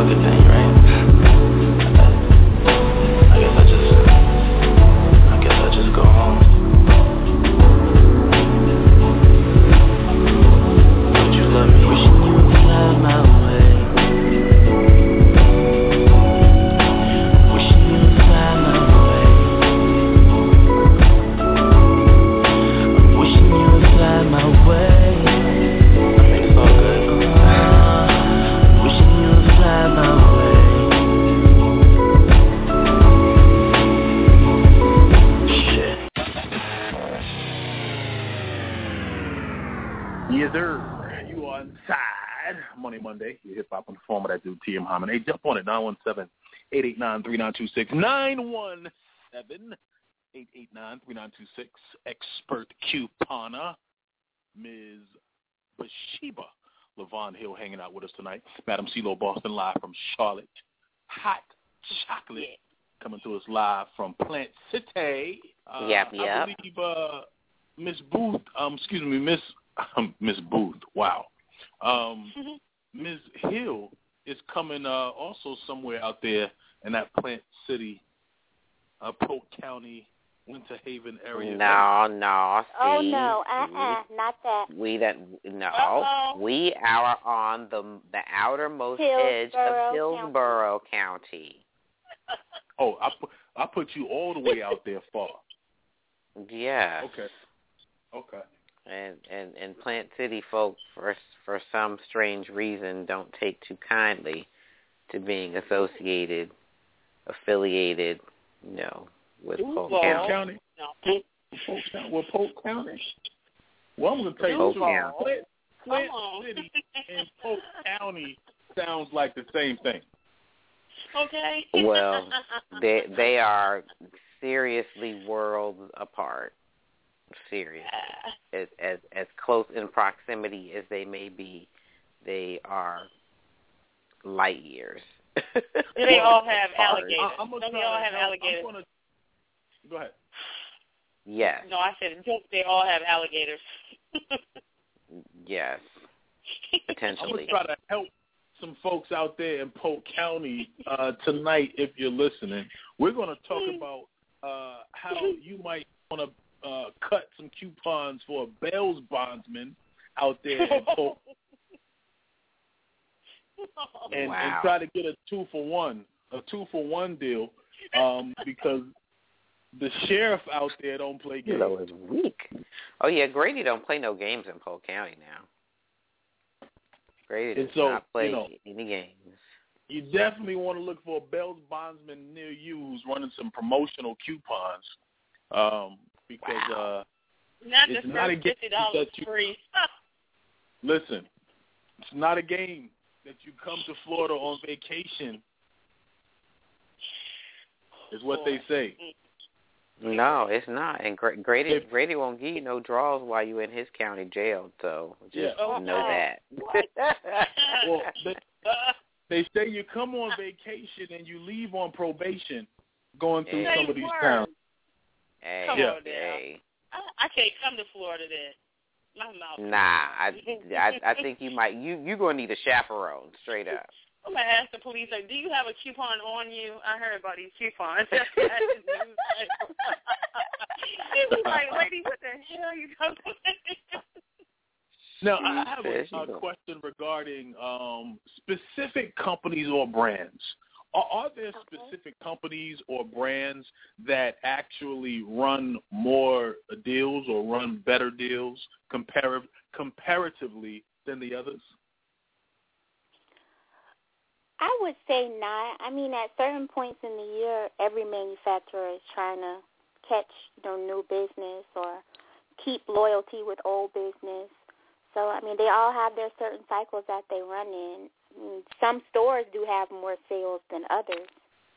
good thing, right? I guess I just, I guess I just go home. Would you love me? Wishing you would fly my way. Wishing you would fly my way. I'm wishing you would fly my way. I think it's all good. Uh, wishing you would fly my way. Shit. Yes, sir. You are inside Money Monday. Your hip hop performer that do T M Hyman. Hey, jump on it. nine one seven, eight eight nine, three nine two six. nine one seven, eight eight nine, three nine two six. Expert couponer, Miz Bathsheba Levon Hill hanging out with us tonight. Madam CeeLo Boston live from Charlotte. Hot chocolate coming to us live from Plant City. Uh, Yep, I yep. believe uh, Miss Booth, um, excuse me, Miss um, Miss Booth, wow. Um, Miz Hill is coming uh, also somewhere out there in that Plant City, uh, Polk County, Winter Haven area. No, no. See, Oh, no, uh-uh, not that. We that no. Uh-oh. We are on the the outermost edge Hillsborough of Hillsborough County. Oh, I put I put you all the way out there far. Yeah. Okay. Okay. And and and Plant City folk, for for some strange reason, don't take too kindly to being associated, affiliated, you know, with Polk Polk County. County. No. Polk County. Well, Polk County. Well, I'm going to tell you Polk the truth. County. Plant, Plant Come on. City and Polk County sounds like the same thing. Okay. Well, they they are seriously worlds apart. Serious. As, as as close in proximity as they may be, they are light years. Do they all have apart. alligators? I, I'm Don't gonna they try all to have help. alligators? I'm gonna, go ahead. Yes. No, I said don't they all have alligators? Yes. I'm Potentially. going to try to help some folks out there in Polk County uh, tonight if you're listening. We're going to talk about uh, how you might want to uh, cut some coupons for a bail bondsman out there in Polk and, Wow. and try to get a two-for-one, a two-for-one deal um, because the sheriff out there don't play games. Kilo is weak. Oh, yeah, Grady don't play no games in Polk County now. Grady does And so, not play you know, any games. You definitely want to look for a bail bondsman near you who's running some promotional coupons um, because Wow. uh, Not it's the not a first game fifty dollars that you free. listen. It's not a game that you come to Florida on vacation. Is what they say. No, it's not. And Gra- Grady If- Grady won't give you no draws while you in his county jail, so just Yeah. know that. Well, they, they say you come on vacation and you leave on probation going through Hey. some of these Word. towns. Hey, Come Yeah. on now. hey. I, I can't come to Florida then. My mouth. Nah, I, I I think you might you you gonna need a chaperone straight up. I'm gonna ask the police, like, do you have a coupon on you? I heard about these coupons. He was like, lady, what the hell are you talking about? Now, I have There a, she a go. question regarding um, specific companies or brands. Are, are there specific companies or brands that actually run more deals or run better deals compar- comparatively than the others? I would say not. I mean, at certain points in the year, every manufacturer is trying to catch, you know, new business or keep loyalty with old business. So, I mean, they all have their certain cycles that they run in. I mean, some stores do have more sales than others,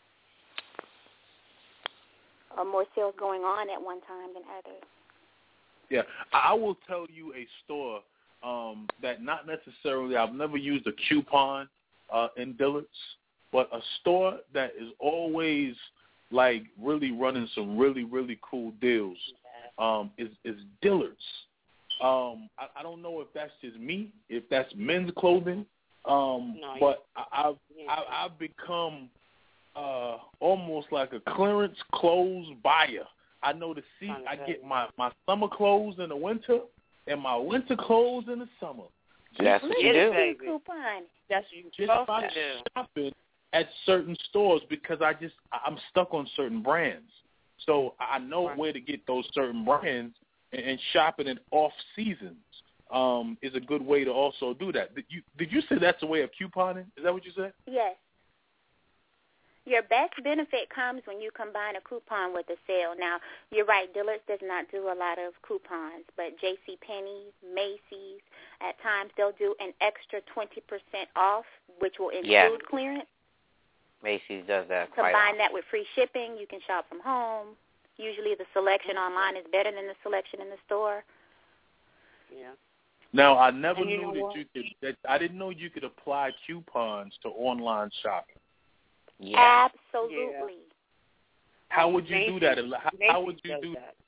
or more sales going on at one time than others. Yeah, I will tell you a store um, that not necessarily, I've never used a coupon uh, in Dillard's, but a store that is always like really running some really, really cool deals um, is, is Dillard's. Um, I, I don't know if that's just me, if that's men's clothing, Um, no, but I, I've yeah. I, I've become uh, almost like a clearance clothes buyer. I know the see. I get my, my summer clothes in the winter and my winter clothes in the summer. That's what you do. Baby. Coupon. That's what you're Just supposed by to do. shopping at certain stores because I just I'm stuck on certain brands. So I know right. where to get those certain brands, and, and shopping in off seasons um, is a good way to also do that. Did you did you say that's a way of couponing? Is that what you said? Yes. Your best benefit comes when you combine a coupon with a sale. Now, you're right, Dillard's does not do a lot of coupons, but JCPenney, Macy's, at times they'll do an extra twenty percent off, which will include yeah. clearance. Macy's does that quite Combine often. that with free shipping. You can shop from home. Usually the selection online is better than the selection in the store. Yeah. Now, I never and you knew know that what? you could. That I didn't know you could apply coupons to online shopping. Yeah. Absolutely. Yeah. How would you Macy's, do that? How, how would you does do that?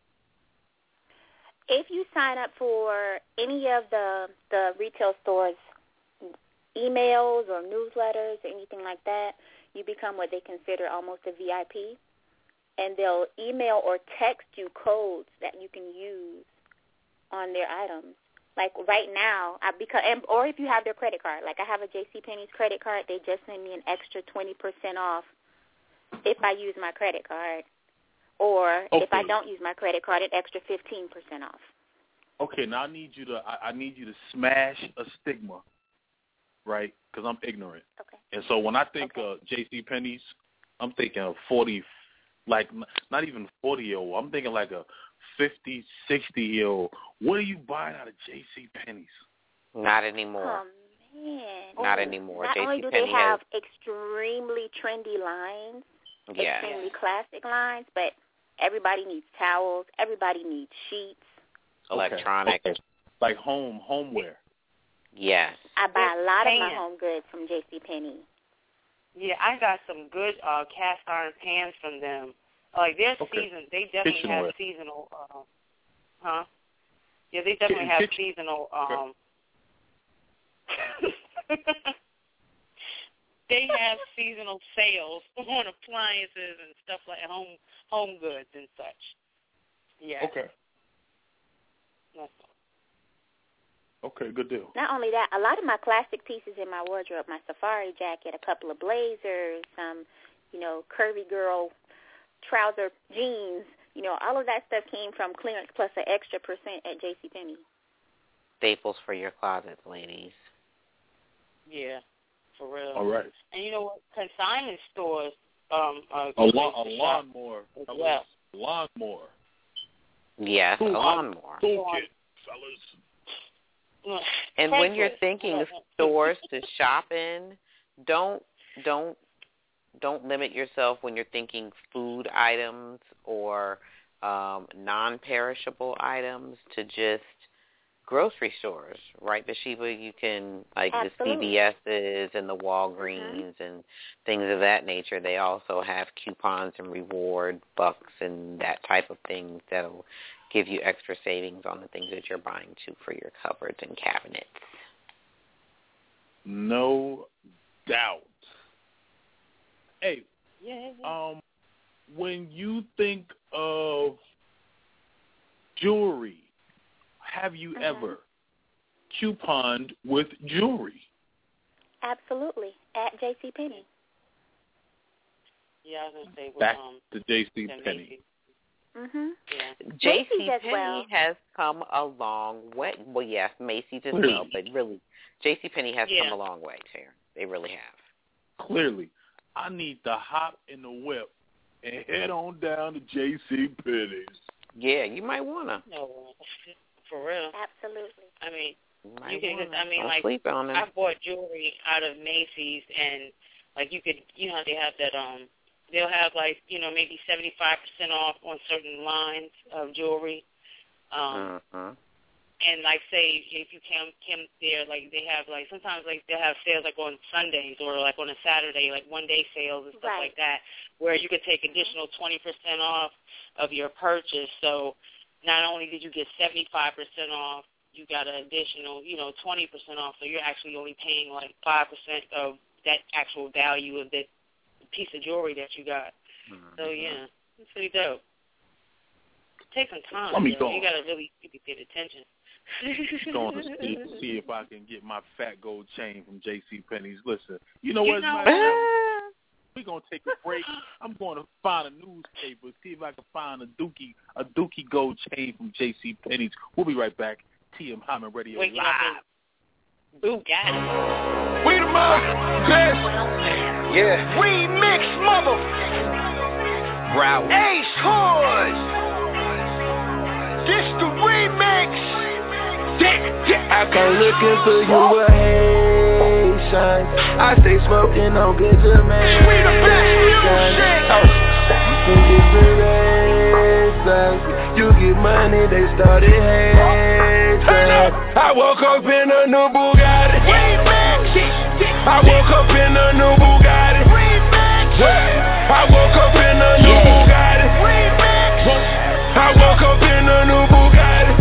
If you sign up for any of the the retail stores' emails or newsletters or anything like that, you become what they consider almost a V I P, and they'll email or text you codes that you can use on their items. Like right now, I, because and, or if you have their credit card, like I have a JCPenney's credit card, they just send me an extra twenty percent off if I use my credit card. Or okay. if I don't use my credit card, an extra fifteen percent off. Okay, now I need you to I, I need you to smash a stigma, right? Because I'm ignorant. Okay. And so when I think okay. uh, JCPenney's, I'm thinking of forty, like not even forty-year-old. I'm thinking like a fifty, sixty-year-old. What are you buying out of JCPenney's? Not anymore. Oh, man. Not anymore. Not JCPenney only do they have has... extremely trendy lines, yeah. extremely classic lines, but everybody needs towels. Everybody needs sheets. Electronics. Okay. Like home, homeware. Yes. I buy a lot Pan. of my home goods from JCPenney. Yeah, I got some good uh, cast iron pans from them. Like their okay. season, they definitely Kitchenware. have seasonal. Uh, huh? Yeah, they definitely have Kitchen. seasonal. Um, they have seasonal sales on appliances and stuff like home home goods and such. Yeah. Okay. That's all. Okay, good deal. Not only that, a lot of my classic pieces in my wardrobe, my safari jacket, a couple of blazers, some, you know, curvy girl trouser jeans, you know, all of that stuff came from clearance plus an extra percent at JCPenney. Staples for your closets, ladies. Yeah, for real. All right. And you know what? Consignment stores. Um, uh, a, lawn, a lawnmower. As well. Lawnmower. Yes, a lawnmower. Toolkit, fellas. And when you're thinking stores to shop in, don't don't don't limit yourself when you're thinking food items or um, non-perishable items to just grocery stores, right, Bathsheba? You can, like Absolutely. the C V S's and the Walgreens mm-hmm. and things of that nature. They also have coupons and reward bucks and that type of thing that'll give you extra savings on the things that you're buying too for your cupboards and cabinets. No doubt. Hey, yeah, yeah. um, when you think of jewelry, have you mm-hmm. ever couponed with jewelry? Absolutely, at JCPenney. Yeah, I was gonna say with, back um, to JCPenney. Mhm. Yeah. JCPenney as well. has come a long way. Well, yes, Macy's as well, but really, JCPenney has yeah. come a long way, Sharon. They really have. Clearly, I need to hop in the whip and head on down to JCPenney's. Yeah, you might wanna. No, for real. Absolutely. I mean, you, you can. wanna. I mean, Don't like sleep on it. I bought jewelry out of Macy's, and like you could, you know, they have that. Um, they'll have like you know maybe seventy-five percent off on certain lines of jewelry. Um, uh-huh. And like say if you come come there, like they have like sometimes like they'll have sales like on Sundays or like on a Saturday, like one day sales and stuff right. like that, where you could take additional twenty percent off of your purchase. So not only did you get seventy-five percent off you got an additional, you know, twenty percent off. So you're actually only paying like five percent of that actual value of that piece of jewelry that you got. Mm-hmm. So yeah, it's pretty dope. Take some time. Let me though. go. You gotta really pay attention. Going to see, see if I can get my fat gold chain from J C Penney's. Listen, you know you what? Know, We're going to take a break. I'm going to find a newspaper, see if I can find a Dookie a Dookie gold chain from J C Penney's. We'll be right back. T M Hyman Radio Waking Live. Boo got it. We the mother. Yes. Yeah. Remix, mother. Brow. Ace Hood. This the remix. I come looking for you with Haitian. I stay smoking on good Jamaican. We the best music. Oh, from different races. You get money, they started hating. I woke up in a new Bugatti. I woke up in a new Bugatti. I woke up in a new Bugatti. I woke up in a new Bugatti.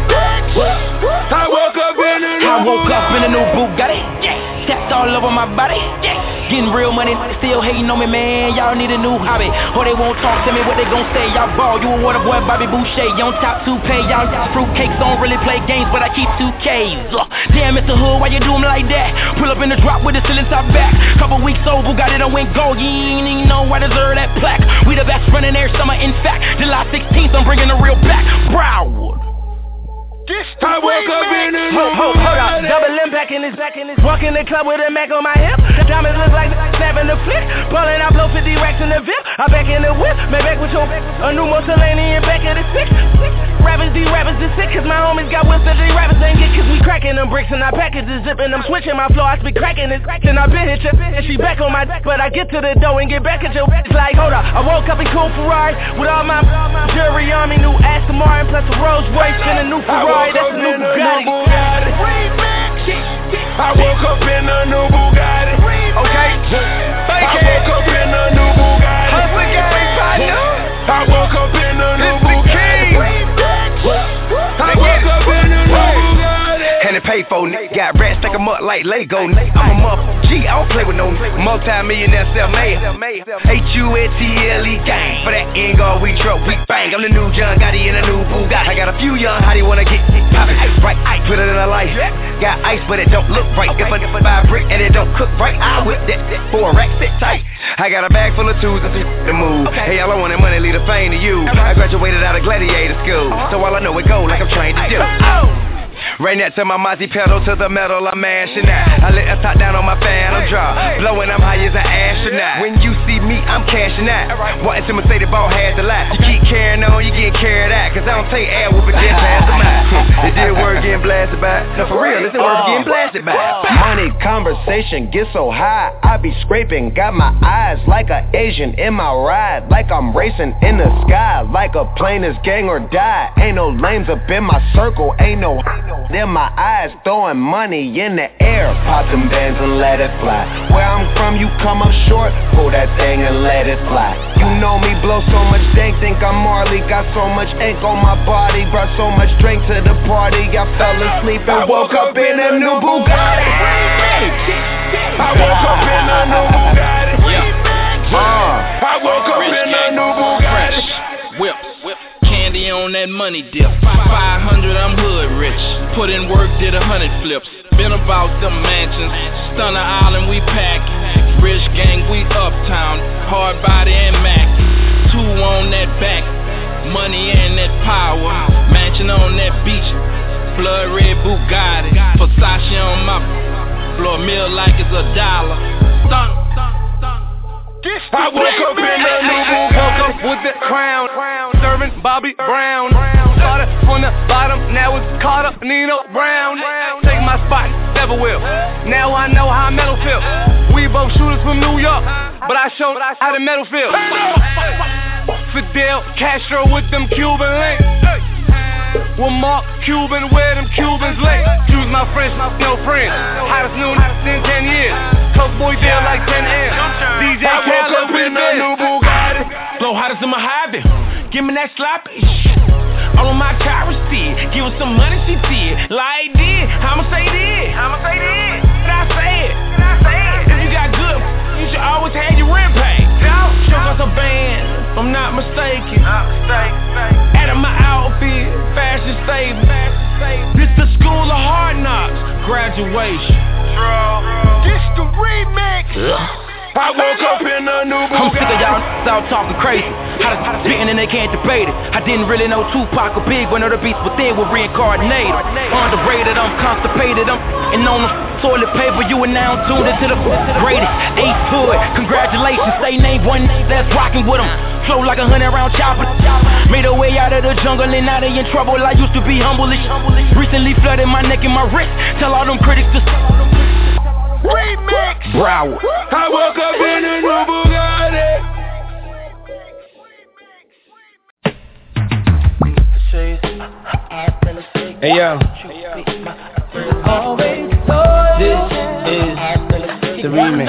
I woke up in a new I woke up in a new Bugatti. Stepped all over my body. Getting real money, still hating on me, man. Y'all need a new hobby, or they won't talk to me. What they gon' say? Y'all ball, you a water boy, Bobby Boucher. You on top two pay, y'all fruitcakes. Don't really play games, but I keep two K's. Uh, damn, Mister Hood, why you do 'em like that? Pull up in the drop with the ceiling top back. Couple weeks old, Bugatti done went gold. You ain't even know I deserve that plaque. We the best running air summer, in fact. July sixteenth, I'm bringing the real back. Broward. This I woke up in a new Hold, hold, hold up, double impact in his back in his walk in the club with a Mac on my hip. The diamonds look like snapping the flick. Ballin', I blow fifty racks in the V I P. I back in the whip, man back with your a new Mussolini back of the six. Rappers, these rappers is sick, cause my homies got whips that these rappers ain't get. Cause we cracking them bricks and I packages zipping them, switching my flow, I speak cracking it. And I been hit you, and she back on my back. But I get to the dough and get back at your it's like, hold up, I woke up in cool Ferrari with all my jewelry on me, new Aston Martin plus a Rolls Royce and a new Ferrari, that's a new Bugatti. Bugatti. I woke up in a new Bugatti. Okay. I woke up in a new Bugatti. Hustle gang, partner. I woke up in a new Bugatti. I woke up in a new Bugatti. And it pay for nigga. Got rats stack 'em up like Lego. I'm a mother G, I don't play with no multi-millionaire self-made. H U N T L E gang. For that end guard we truck, we bang. I'm the new John Gotti in a new Bugatti. I got a few young hottie wanna get poppin'. Right, I put it in a life. Got ice but it don't look right. If I buy a brick and it don't cook right, I whip that for a rack sit tight. I got a bag full of tools and some to move. Hey, all I want that money, leave the fame to you. I graduated out of gladiator school, so all I know it go like I'm trained to do. Rain that to my Mozzie pedal to the metal, I'm mashing out. I let a top down on my phantom drop, blowing I'm high as an astronaut. When you see me, I'm cashing out. Wanting to say the ball had to lie. You keep carrying on, you getting carried out. Cause I don't take air whooping, just pass them out. It did work getting blasted by. No, for real, it's the work getting blasted by. Money conversation gets so high, I be scraping. Got my eyes like an Asian in my ride, like I'm racing in the sky, like a plane is gang or die. Ain't no lanes up in my circle, ain't no in my eyes, throwing money in the air. Pop them bands and let it fly. Where I'm from, you come up short, pull that thing and let it fly. You know me, blow so much dank, think I'm Marley. Got so much ink on my body, brought so much drink to the party. I fell asleep and woke up in a new Bugatti. I woke up in a new Bugatti. I woke up in a new Bugatti. Whip, whip. Candy on that money dip. five hundred, I'm hood rich. Put in work, did a hundred flips. Been about them mansions. Stunner Island, we packin'. Rich gang, we uptown. Hard body and Mac. Two on that back. Money and that power. Mansion on that beach. Blood red Bugatti. Versace on my blow a meal like it's a dollar. Thunk. I woke up in a new Bugatti. Woke up with the crown, serving Bobby Brown. Started from the bottom, now it's caught up Nino Brown. Take my spot, never will. Now I know how metal feel. We both shooters from New York, but I showed how the metal feel. Fidel Castro with them Cuban links. Well, Mark Cuban, where them Cubans late. Choose my friends, no friends. Hottest new in ten years. Coke boy there like ten M. D J Khaled with a new Bugatti. Blow hottest in my hobby. Give me that sloppy. All of my Kyra see it. Give her some money, she see it. Like this, I'ma say this. I'ma say this. Did I say it? Did I say it? If you got good, you should always have your rent paid. Show us a band, I'm not mistaken. Not mistaken. Out of my outfit, fashion stable. This the school of hard knocks. Graduation. This the remix. I woke up in a new Bugatti. I'm sick of y'all out talking crazy. How to spitting and they can't debate it. I didn't really know Tupac or Big, but know the beats within were reincarnated. Underrated, I'm constipated, I'm and on the toilet paper. You are now tuned into the greatest. Eight foot, congratulations. Say name one that's rocking with them. Flow like a hundred round chopper. Made a way out of the jungle and now they in trouble. I used to be humble-ish. Recently flooded my neck and my wrist. Tell all them critics to remix. Broward. I woke up in a new Bugatti. Hey yo. This is the remix.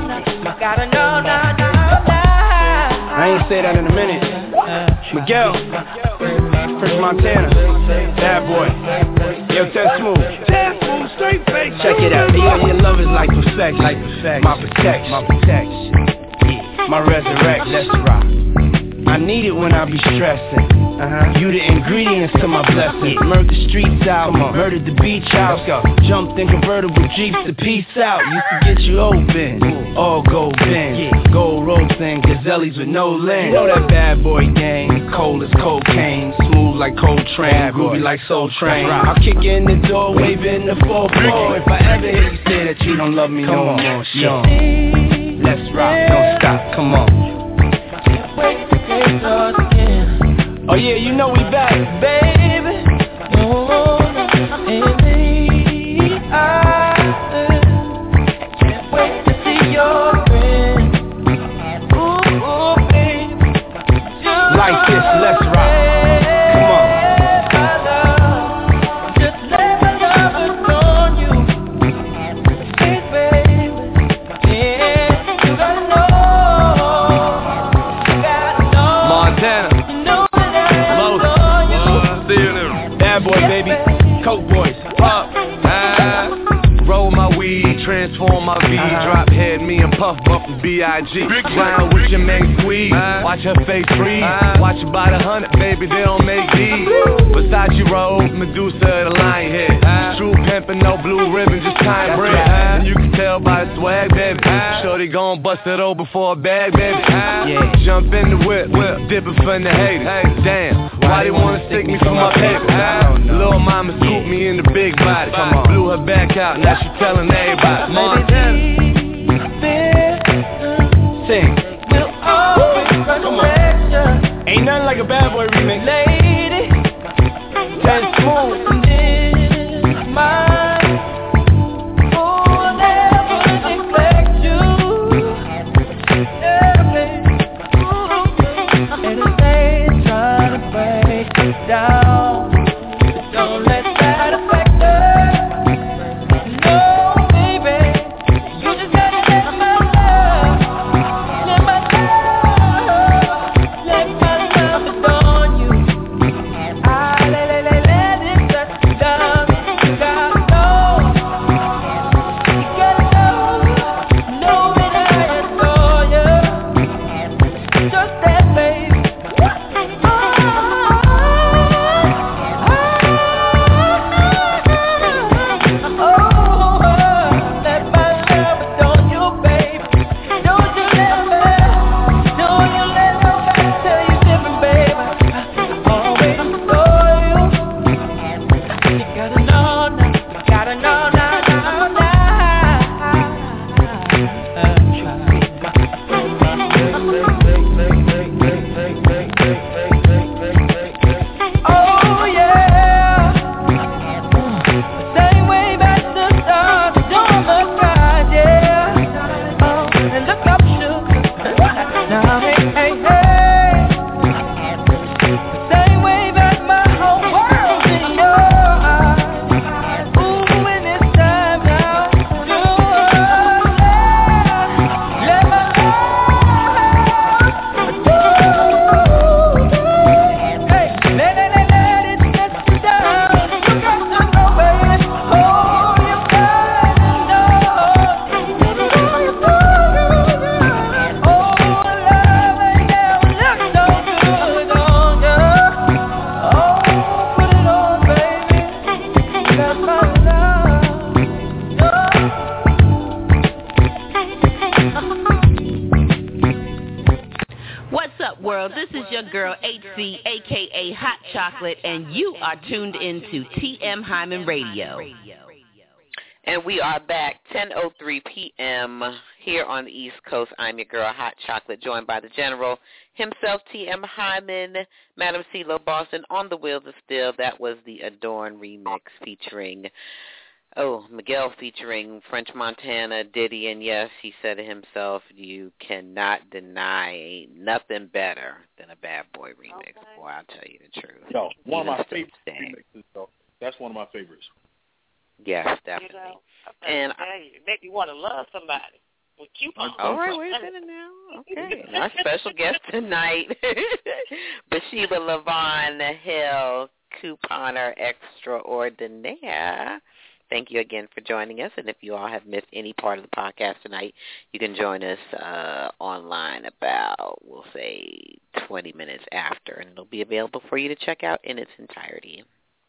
I ain't say that in a minute. Miguel, French Montana, Bad Boy, yo, Test Smooth. Check it out. Yo, your love is like perfection. Like perfection. My protection. My protection. Yeah. My resurrection. Let's rock. I need it when I be stressing. Uh-huh. You the ingredients to my blessing. Murdered the streets out, murdered the beach house. Jumped in convertible jeeps to peace out. Used to get you open, all gold bins, gold ropes and gazelles with no lens. You know that bad boy game, cold as cocaine, smooth like Coltrane, groovy like Soul Train. I'll kick you in the door, waving the four four. If I ever hear you say that you don't love me no more, show. Let's rock, don't stop, come on. Oh yeah, you know we back, baby. Oh, and me, I can't wait to see your friend. Ooh, ooh, baby. Like this, let's rock. Come on. Just let my love on you, hey, baby. Yeah, you gotta know, you gotta know. Montana. Boy, baby, Coke boys, up, uh, roll my weed, transform my V, uh-huh. Drop head, me and Puff Buff and B I G Round with your man Squeeze, uh-huh. Watch her face freeze, uh-huh. Watch her by the hundred, baby, they don't make these. Versace robe, Medusa, the lion head, uh-huh. True pimpin', no blue ribbon, just time bread, uh-huh. And you can tell by the swag, baby, uh-huh. Shorty gon' bust it open for a bag, baby, uh-huh. Yeah, jump in the whip, whip, dippin' for the haters, hey, damn. Why they wanna stick me for my paper? Little mama scooped me in the big body. Blew her back out, now she telling everybody. Montana. Sing. Come on. Ain't nothing like a Bad Boy remix. Lady, that's smooth. Down. Don't let that affect us. No, baby. You just gotta let my love, let my love, let my love adorn world? This is your girl H C, a k a. Hot Chocolate, and you are tuned into T M Hyman Radio. And we are back, ten oh three p.m. here on the East Coast. I'm your girl, Hot Chocolate, joined by the General himself, T M Hyman, Madam CeeLo Boston on the Wheels of Steel. That was the Adorn remix featuring, oh, Miguel featuring French Montana, Diddy, and yes, he said it himself, you cannot deny ain't nothing better than a Bad Boy remix. Okay. Boy, I'll tell you the truth. Yo, one Even of my still favorite stand. remixes, though. That's one of my favorites. Yes, definitely. You know, and I, you make me want to love somebody with coupons. All right, wait a minute now. Okay. Our special guest tonight, Bathsheba Lavon Hill, couponer extraordinaire. Thank you again for joining us. And if you all have missed any part of the podcast tonight, you can join us uh, online about, we'll say, twenty minutes after, and it'll be available for you to check out in its entirety.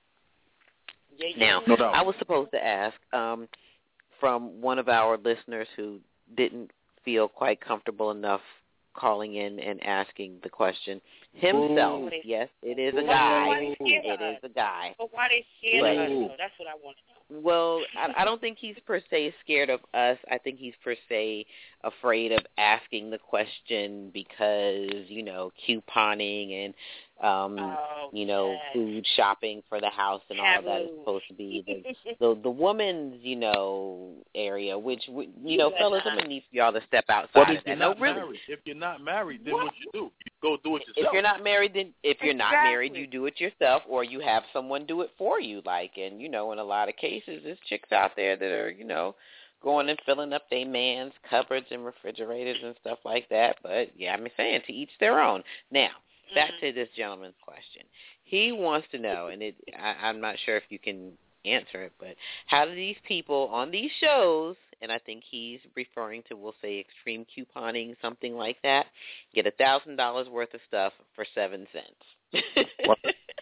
Yeah, yeah. Now, no doubt. I was supposed to ask um, from one of our listeners who didn't feel quite comfortable enough calling in and asking the question himself. Ooh. Yes, it is a Ooh. guy. Ooh. It is a guy. But why they scared of us? That's what I want to know. Well, I, I don't think he's per se scared of us. I think he's per se afraid of asking the question because, you know, couponing and, um, oh, you know, yes. food shopping for the house and all of that is supposed to be the the, the woman's, you know, area, which, you know, fellas, I'm going to need for y'all to step outside But if of you're that. not No, really. married, if you're not married, then what, what you do? You go do it yourself. If you're not married, then if you're not Exactly. married, you do it yourself, or you have someone do it for you. Like, and you know, in a lot of cases, there's chicks out there that are, you know, going and filling up their man's cupboards and refrigerators and stuff like that. But yeah, I'm saying to each their own. Now, back mm-hmm. to this gentleman's question. He wants to know, and it, I, I'm not sure if you can answer it, but how do these people on these shows, and I think he's referring to, we'll say, extreme couponing, something like that, get a thousand dollars worth of stuff for seven cents? Well,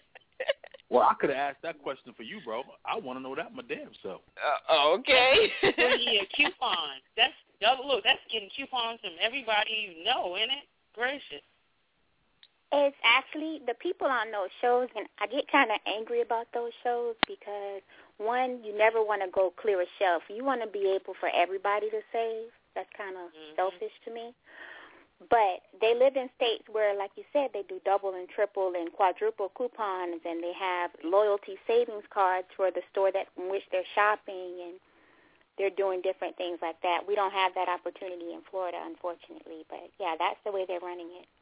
well, I could have asked that question for you, bro. I want to know that my damn self. Uh, okay. Well, yeah, coupons. That's double. Look, that's getting coupons from everybody you know, isn't it? Gracious. It's actually the people on those shows, and I get kind of angry about those shows because, one, you never want to go clear a shelf. You want to be able for everybody to save. That's kind of mm-hmm. selfish to me. But they live in states where, like you said, they do double and triple and quadruple coupons, and they have loyalty savings cards for the store that in which they're shopping, and they're doing different things like that. We don't have that opportunity in Florida, unfortunately. But, yeah, that's the way they're running it.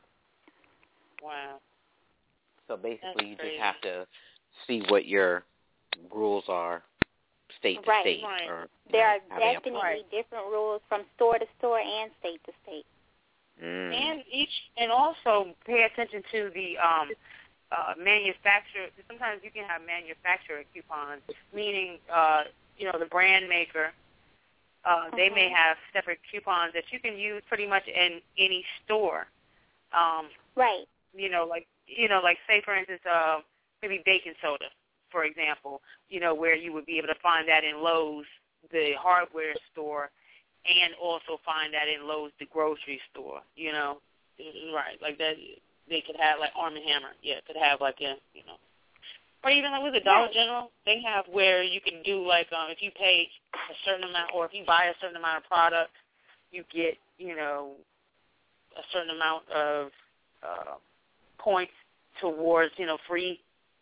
Wow. So basically, That's you crazy. just have to see what your rules are, state to right, state. Right. Or, there know, are definitely different rules from store to store and state to state. Mm. And each, and also pay attention to the um, uh, manufacturer. Sometimes you can have manufacturer coupons, meaning, uh, you know, the brand maker. Uh, mm-hmm. They may have separate coupons that you can use pretty much in any store. Um, right. You know, like you know, like say for instance, uh, maybe baking soda, for example. You know, where you would be able to find that in Lowe's, the hardware store, and also find that in Lowe's, the grocery store. You know, right? Like that, they could have like Arm and Hammer. Yeah, could have like a you know, or even like with the Dollar General, they have where you can do like um, if you pay a certain amount, or if you buy a certain amount of product, you get you know a certain amount of uh, points towards, you know, free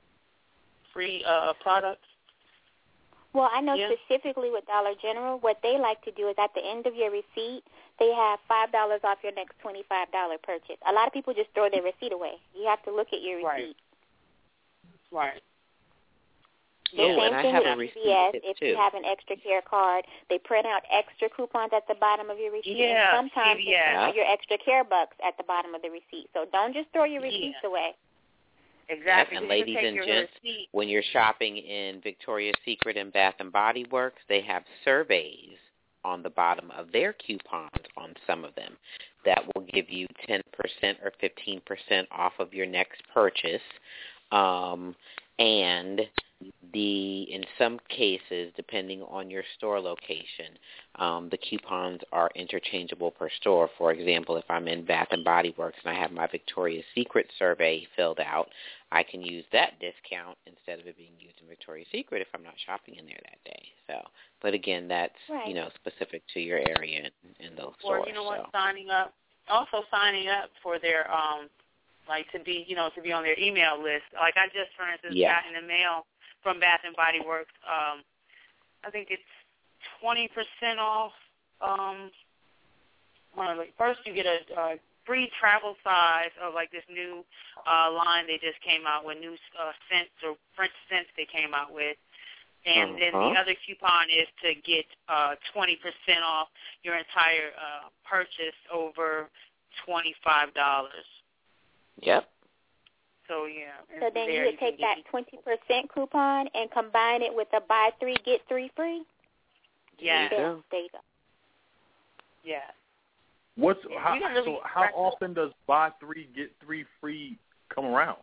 free uh, products. Well, I know yeah. specifically with Dollar General, what they like to do is at the end of your receipt, they have five dollars off your next twenty-five dollars purchase. A lot of people just throw their receipt away. You have to look at your receipt. Right. Right. The oh, same and thing I have with a receipt C V S. If too. you have an extra care card, they print out extra coupons at the bottom of your receipt. Yeah, and sometimes C V S. they print out your extra care bucks at the bottom of the receipt. So don't just throw your receipts yeah. away. Exactly. And ladies and gents, when you're shopping in Victoria's Secret and Bath and Body Works, they have surveys on the bottom of their coupons on some of them that will give you ten percent or fifteen percent off of your next purchase. Um, and the in some cases, depending on your store location, um, the coupons are interchangeable per store. For example, if I'm in Bath and Body Works and I have my Victoria's Secret survey filled out, I can use that discount instead of it being used in Victoria's Secret if I'm not shopping in there that day. So, but again, that's right. you know specific to your area and, and those or, stores. Or you know what, so. signing up, also signing up for their um, like to be you know to be on their email list. Like I just, for instance, yeah. got in the mail from Bath and Body Works. Um, I think it's twenty percent off. Um, first, you get a, a free travel size of like this new uh, line they just came out with, new uh, scents or French scents they came out with. And uh-huh. then the other coupon is to get uh, twenty percent off your entire uh, purchase over twenty-five dollars. Yep. So, yeah. So then you would take that twenty percent coupon and combine it with a buy three, get three free? Yeah. There you go. There you go. Yeah. What's yeah, how, really so how often does buy three, get three free come around?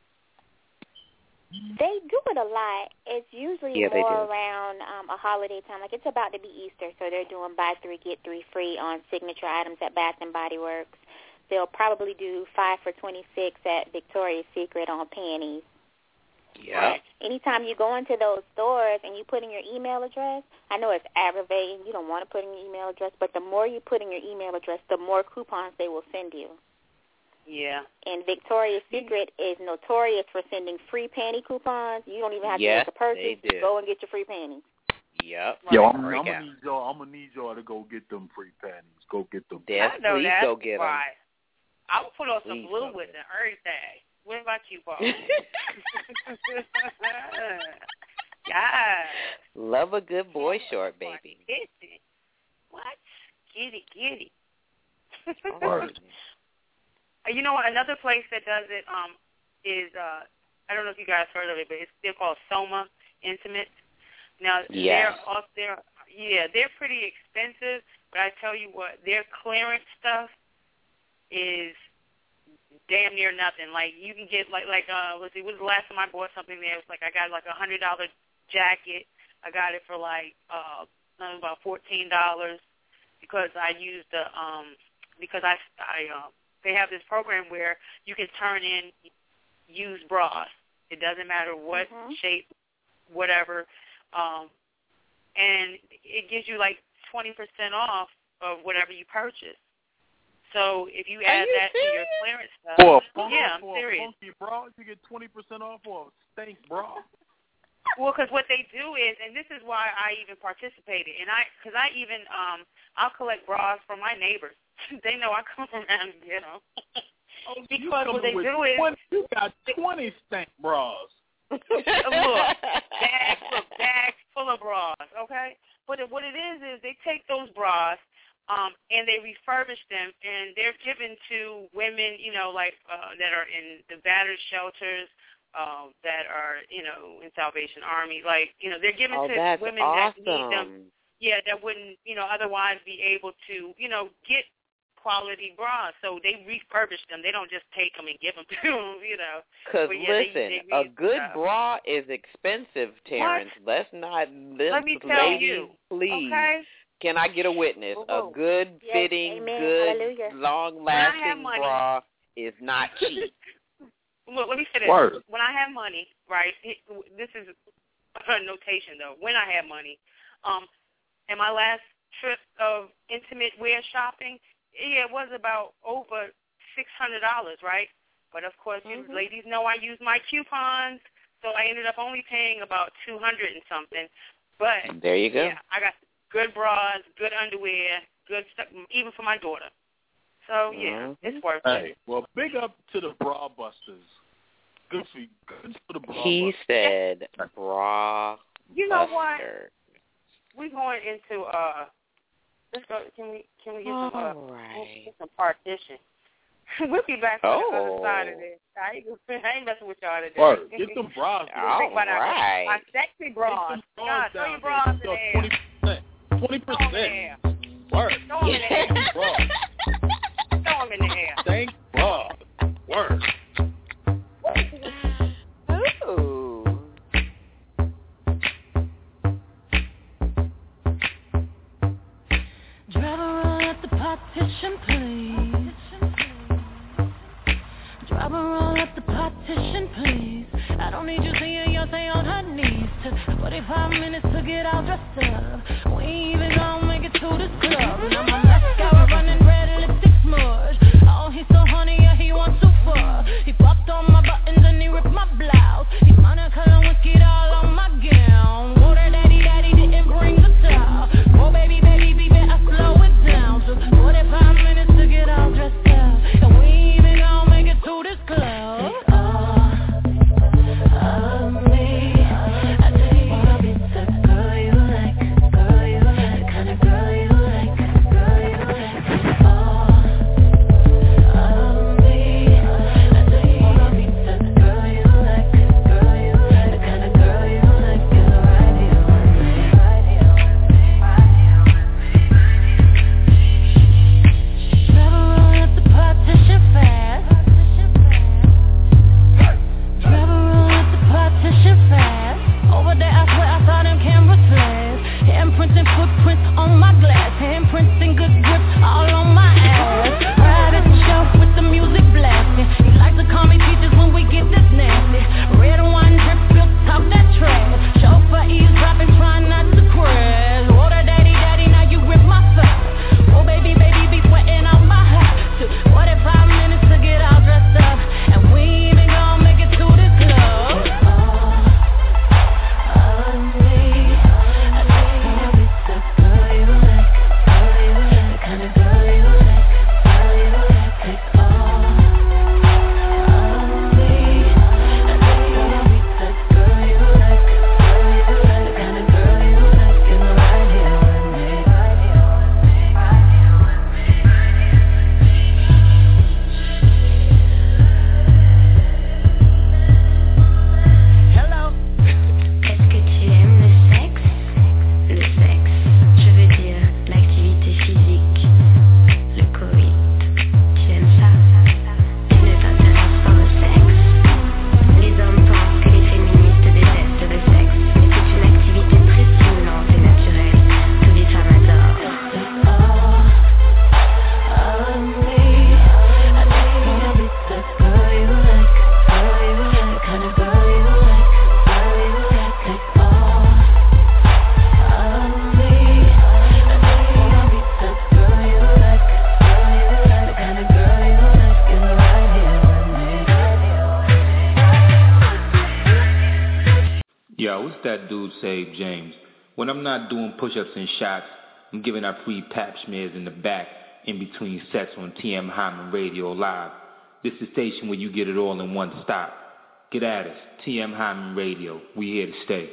They do it a lot. It's usually yeah, more around um, a holiday time. Like it's about to be Easter, so they're doing buy three, get three free on signature items at Bath and Body Works. They'll probably do five for twenty-six at Victoria's Secret on panties. Yeah. Anytime you go into those stores and you put in your email address, I know it's aggravating. You don't want to put in your email address, but the more you put in your email address, the more coupons they will send you. Yeah. And Victoria's Secret is notorious for sending free panty coupons. You don't even have yes, to make a purchase. They do. Go and get your free panties. Yep. Yo, I'm, I'm gonna need y'all. I'm gonna need y'all to go get them free panties. Go get them. Yes, I know please that. go get them. Right. I would put on some Please blue with it, everything. What about you, Paul? Yeah. Love a good boy short, baby. Get it. What? Get it, get it. Right. You know what? Another place that does it um, is, uh, I don't know if you guys heard of it, but it's they're called Soma Intimates. Now, yes. they're off there. Yeah, they're pretty expensive, but I tell you what, their clearance stuff is damn near nothing. Like you can get like like uh let's see, what was the last time I bought something there? It was like I got like a hundred dollar jacket. I got it for like uh about fourteen dollars because I used the um because I I um uh, they have this program where you can turn in used bras. It doesn't matter what mm-hmm. shape, whatever, um and it gives you like twenty percent off of whatever you purchase. So if you add you that serious? to your clearance stuff, For a funky, yeah, I'm for serious. a funky bra, you get twenty percent off for a stank bra. Well, because what they do is, and this is why I even participated, and I, because I even, um, I'll collect bras from my neighbors. They know I come around and get them. Oh, because what they with do is, twenty, you got twenty stank bras. look, bags, look, bags full of bras, okay? But what it is is they take those bras. Um, and they refurbish them, and they're given to women, you know, like uh, that are in the battered shelters, uh, that are, you know, in Salvation Army. Like, you know, they're given oh, to that's women awesome. that need them. Yeah, that wouldn't, you know, otherwise be able to, you know, get quality bras. So they refurbish them. They don't just take them and give them to them, you know. Because yeah, listen, they, they a good stuff. bra is expensive, Terrence. What? Let's not, let's, Let me tell ladies, you, please. okay? Can I get a witness? Oh, a good yes, fitting, amen. good, Hallelujah. long-lasting bra is not cheap. Look, let me say this. Word. When I have money, right, it, this is a notation, though. When I have money, um, and my last trip of intimate wear shopping, yeah, it was about over six hundred dollars, right? But, of course, mm-hmm. you ladies know I use my coupons, so I ended up only paying about two hundred dollars and something. But, there you go. yeah, I got good bras, good underwear, good stuff, even for my daughter. So, yeah, mm-hmm. it's worth hey, it. Well, big up to the bra busters. Good for you. Good for the bra He busters. said bra You know buster. what? We're going into, uh, let's go, can we, can we get some, uh, right. get some partition? We'll be back on the oh. other side of this. I ain't, I ain't messing with y'all today. Word. Get them bras. All right. My sexy bras. God, throw your bras in there. twenty percent. Word. Throw them in the air. Throw them in the air. Thank bras. Word. Ooh. I don't need you seeing Beyonce on her knees. Took forty-five minutes to get all dressed up. We ain't even gonna make it to this club. Now my mascara running red, lipstick smudge. Oh, he's so honey, yeah, he wants to fuck. He popped on my buttons and he ripped my blouse. He's Monica and whiskey all on my gown. Whoa, that daddy, daddy didn't bring the style. Oh, baby, baby, baby, I slow it down. Took forty-five minutes to get all dressed up. And we ain't even gonna make it to this club. When I'm not doing push-ups and shots, I'm giving out free pap smears in the back in between sets on T M Hyman Radio Live. This is the station where you get it all in one stop. Get at us, T M Hyman Radio. We here to stay.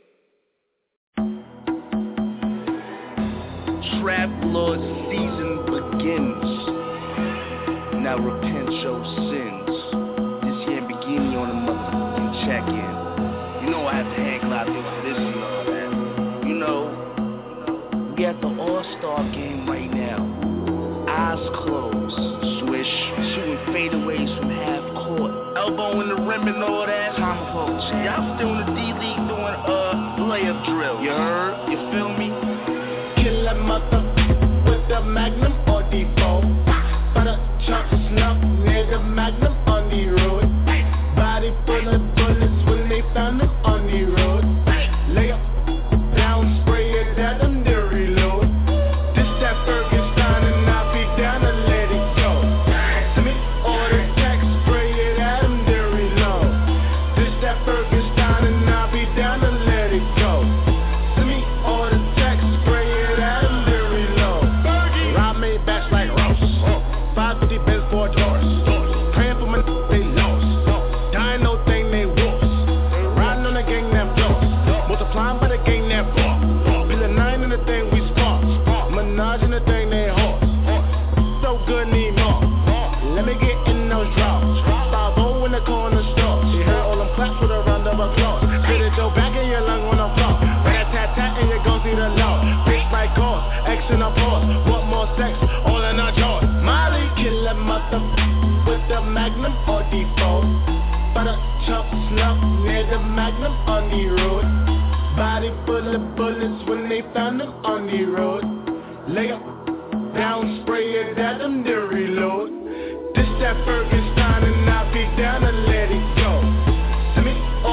Trap Lord season begins. Now repent your sins. This here bikini on the motherfucking check-in. You know I have to hand clap you for this and all that. You know, we at the All-Star game right now. Eyes closed, swish, shooting fadeaways from half court. Elbow in the rim and all that. Tomahawk, y'all still in the D-League doing uh layup drill. You heard? You feel me? Kill a mother with the Magnum or default. But a chunk of snuff near the Magnum on the road. Body full of bullets when they found them on the road. Lay up, down, spray it at them, they reload. This that Ferguson and I'll be down and let it go. To me, order text, spray it at them, they reload. This that Ferguson and I'll be down and let it go. To me, order text, spray it at them, they reload. Rob made backs like Ross. five fifty Benz for doors. Praying for my they lost. Dying no thing they wolves. Riding on the gang that flows. Multiplying by the gang that bought. Bill a nine in the thing we spark. Menage in the thing they horse. So good need more. Let me get in those draws. five oh in the corner store. She heard all them claps with a round of applause. Spit it your back and your lung on the floor. Rat-tat-tat and you gon' see the law. Bitch by cause, X in a pause. Want more sex, all in our jaws. Molly kill a mother with the Magnum or default. But a chop snuff near the Magnum on the road. Body full of bullets when they found them on the road. Lay up, down, spray it at them, they reload. This that Ferguson and I'll be down and let it go. To me,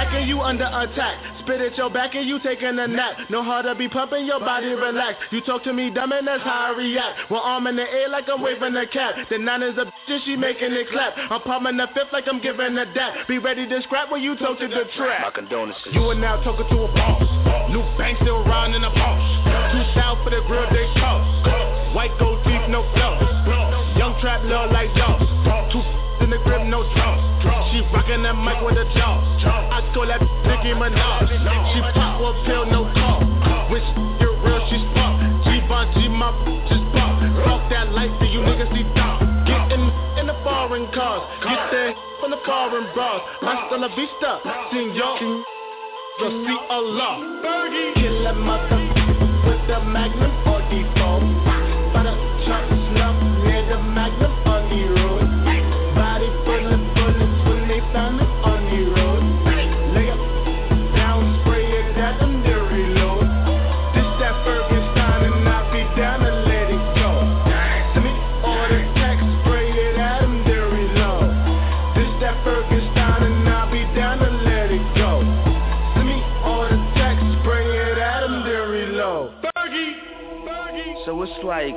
back and you under attack. Spit at your back and you taking a nap. No harder be pumping, your body relax. You talk to me dumb and that's how I react. One arm in the air like I'm waving a cap. The nine is a bitch and she making it clap. I'm pumping the fifth like I'm giving a dap. Be ready to scrap when you talk to the trap. My condolences. You are now talking to a boss. New bank still riding in a boss. Too south for the grill they toss. White gold teeth, no flow. Young trap love like y'all. Two in the grip, no draws. She rockin' that mic with a jaw. I call that Nicki Minaj. She pop one pill, no call. When she get real, she spark. G-Von, G, my just pop. Fuck that life, so you niggas see dark. Get in, in the foreign cars. Get there from the foreign bras. Hasta la vista, senor. You'll see Allah. Fergie. Kill a mother with the Magnum or default. By the chop snuff near the Magnum on the road. Body full of bullets when they found it on the road. Lay up, down, spray it at them, they reload. This that Ferguson and I'll be down and let it go. To me, all the text, spray it at them, they reload. This that Ferguson and I'll be down and let it go. To me, all the text, spray it at them, they reload. Fergie, Fergie. So it's like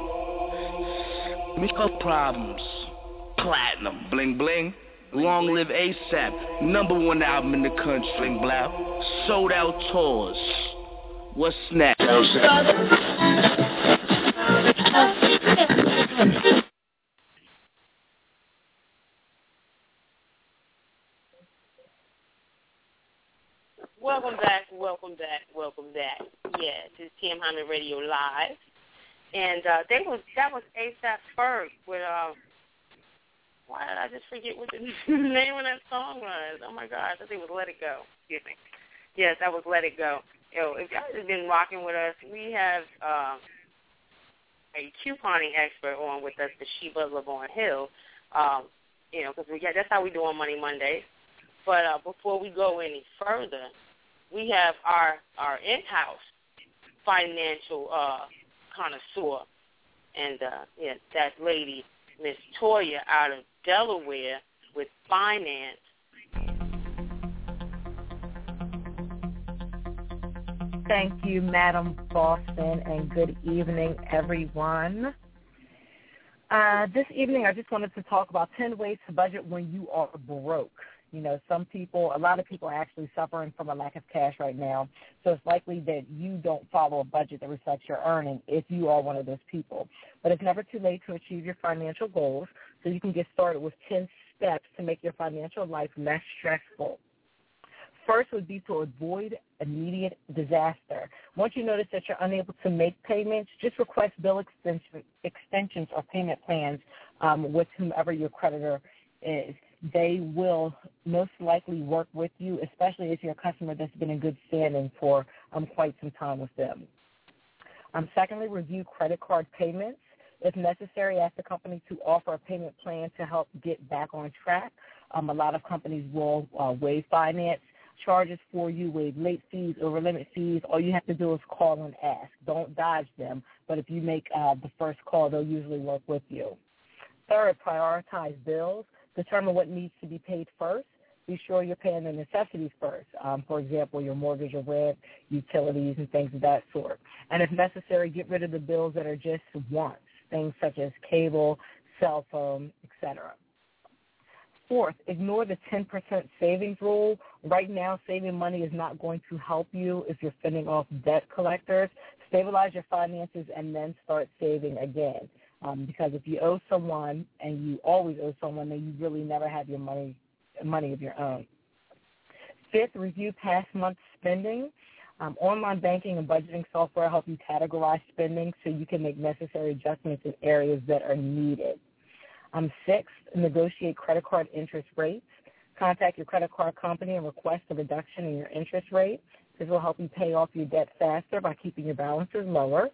me up problems. Platinum, bling bling. Long live ASAP. Number one album in the country. Bling blah. Sold out tours. What's next? Welcome back, welcome back, welcome back. Yeah, this is T M Hyman Radio Live. And uh, they was that was ASAP Ferg with uh why did I just forget what the name of that song was? Oh my gosh, I think it was Let It Go. Excuse me. Yes, that was Let It Go. Yo, if y'all have been rocking with us, we have um, a couponing expert on with us, the Sheba LaVaughn Hill. Um, you know, because we got that's how we do on Money Mondays. But uh, before we go any further, we have our our in-house financial uh, connoisseur, and uh, yeah, that lady, Miss Toya, out of Delaware with finance. Thank you, Madam Boston, and good evening, everyone. Uh, this evening, I just wanted to talk about ten ways to budget when you are broke. You know, some people, a lot of people are actually suffering from a lack of cash right now, so it's likely that you don't follow a budget that reflects your earning if you are one of those people. But it's never too late to achieve your financial goals, so you can get started with ten steps to make your financial life less stressful. First would be to avoid immediate disaster. Once you notice that you're unable to make payments, just request bill extension, extensions or payment plans um, with whomever your creditor is. They will most likely work with you, especially if you're a customer that's been in good standing for um, quite some time with them. Um, secondly, review credit card payments. If necessary, ask the company to offer a payment plan to help get back on track. Um, a lot of companies will uh, waive finance charges for you, waive late fees, over-limit fees. All you have to do is call and ask. Don't dodge them, but if you make uh, the first call, they'll usually work with you. Third, prioritize bills. Determine what needs to be paid first. Be sure you're paying the necessities first. Um, for example, your mortgage or rent, utilities, and things of that sort. And if necessary, get rid of the bills that are just wants, things such as cable, cell phone, et cetera. Fourth, ignore the ten percent savings rule. Right now, saving money is not going to help you if you're fending off debt collectors. Stabilize your finances and then start saving again. Um, because if you owe someone and you always owe someone, then you really never have your money money of your own. Fifth, review past month's spending. Um, online banking and budgeting software help you categorize spending so you can make necessary adjustments in areas that are needed. Um, sixth, negotiate credit card interest rates. Contact your credit card company and request a reduction in your interest rate. This will help you pay off your debt faster by keeping your balances lower.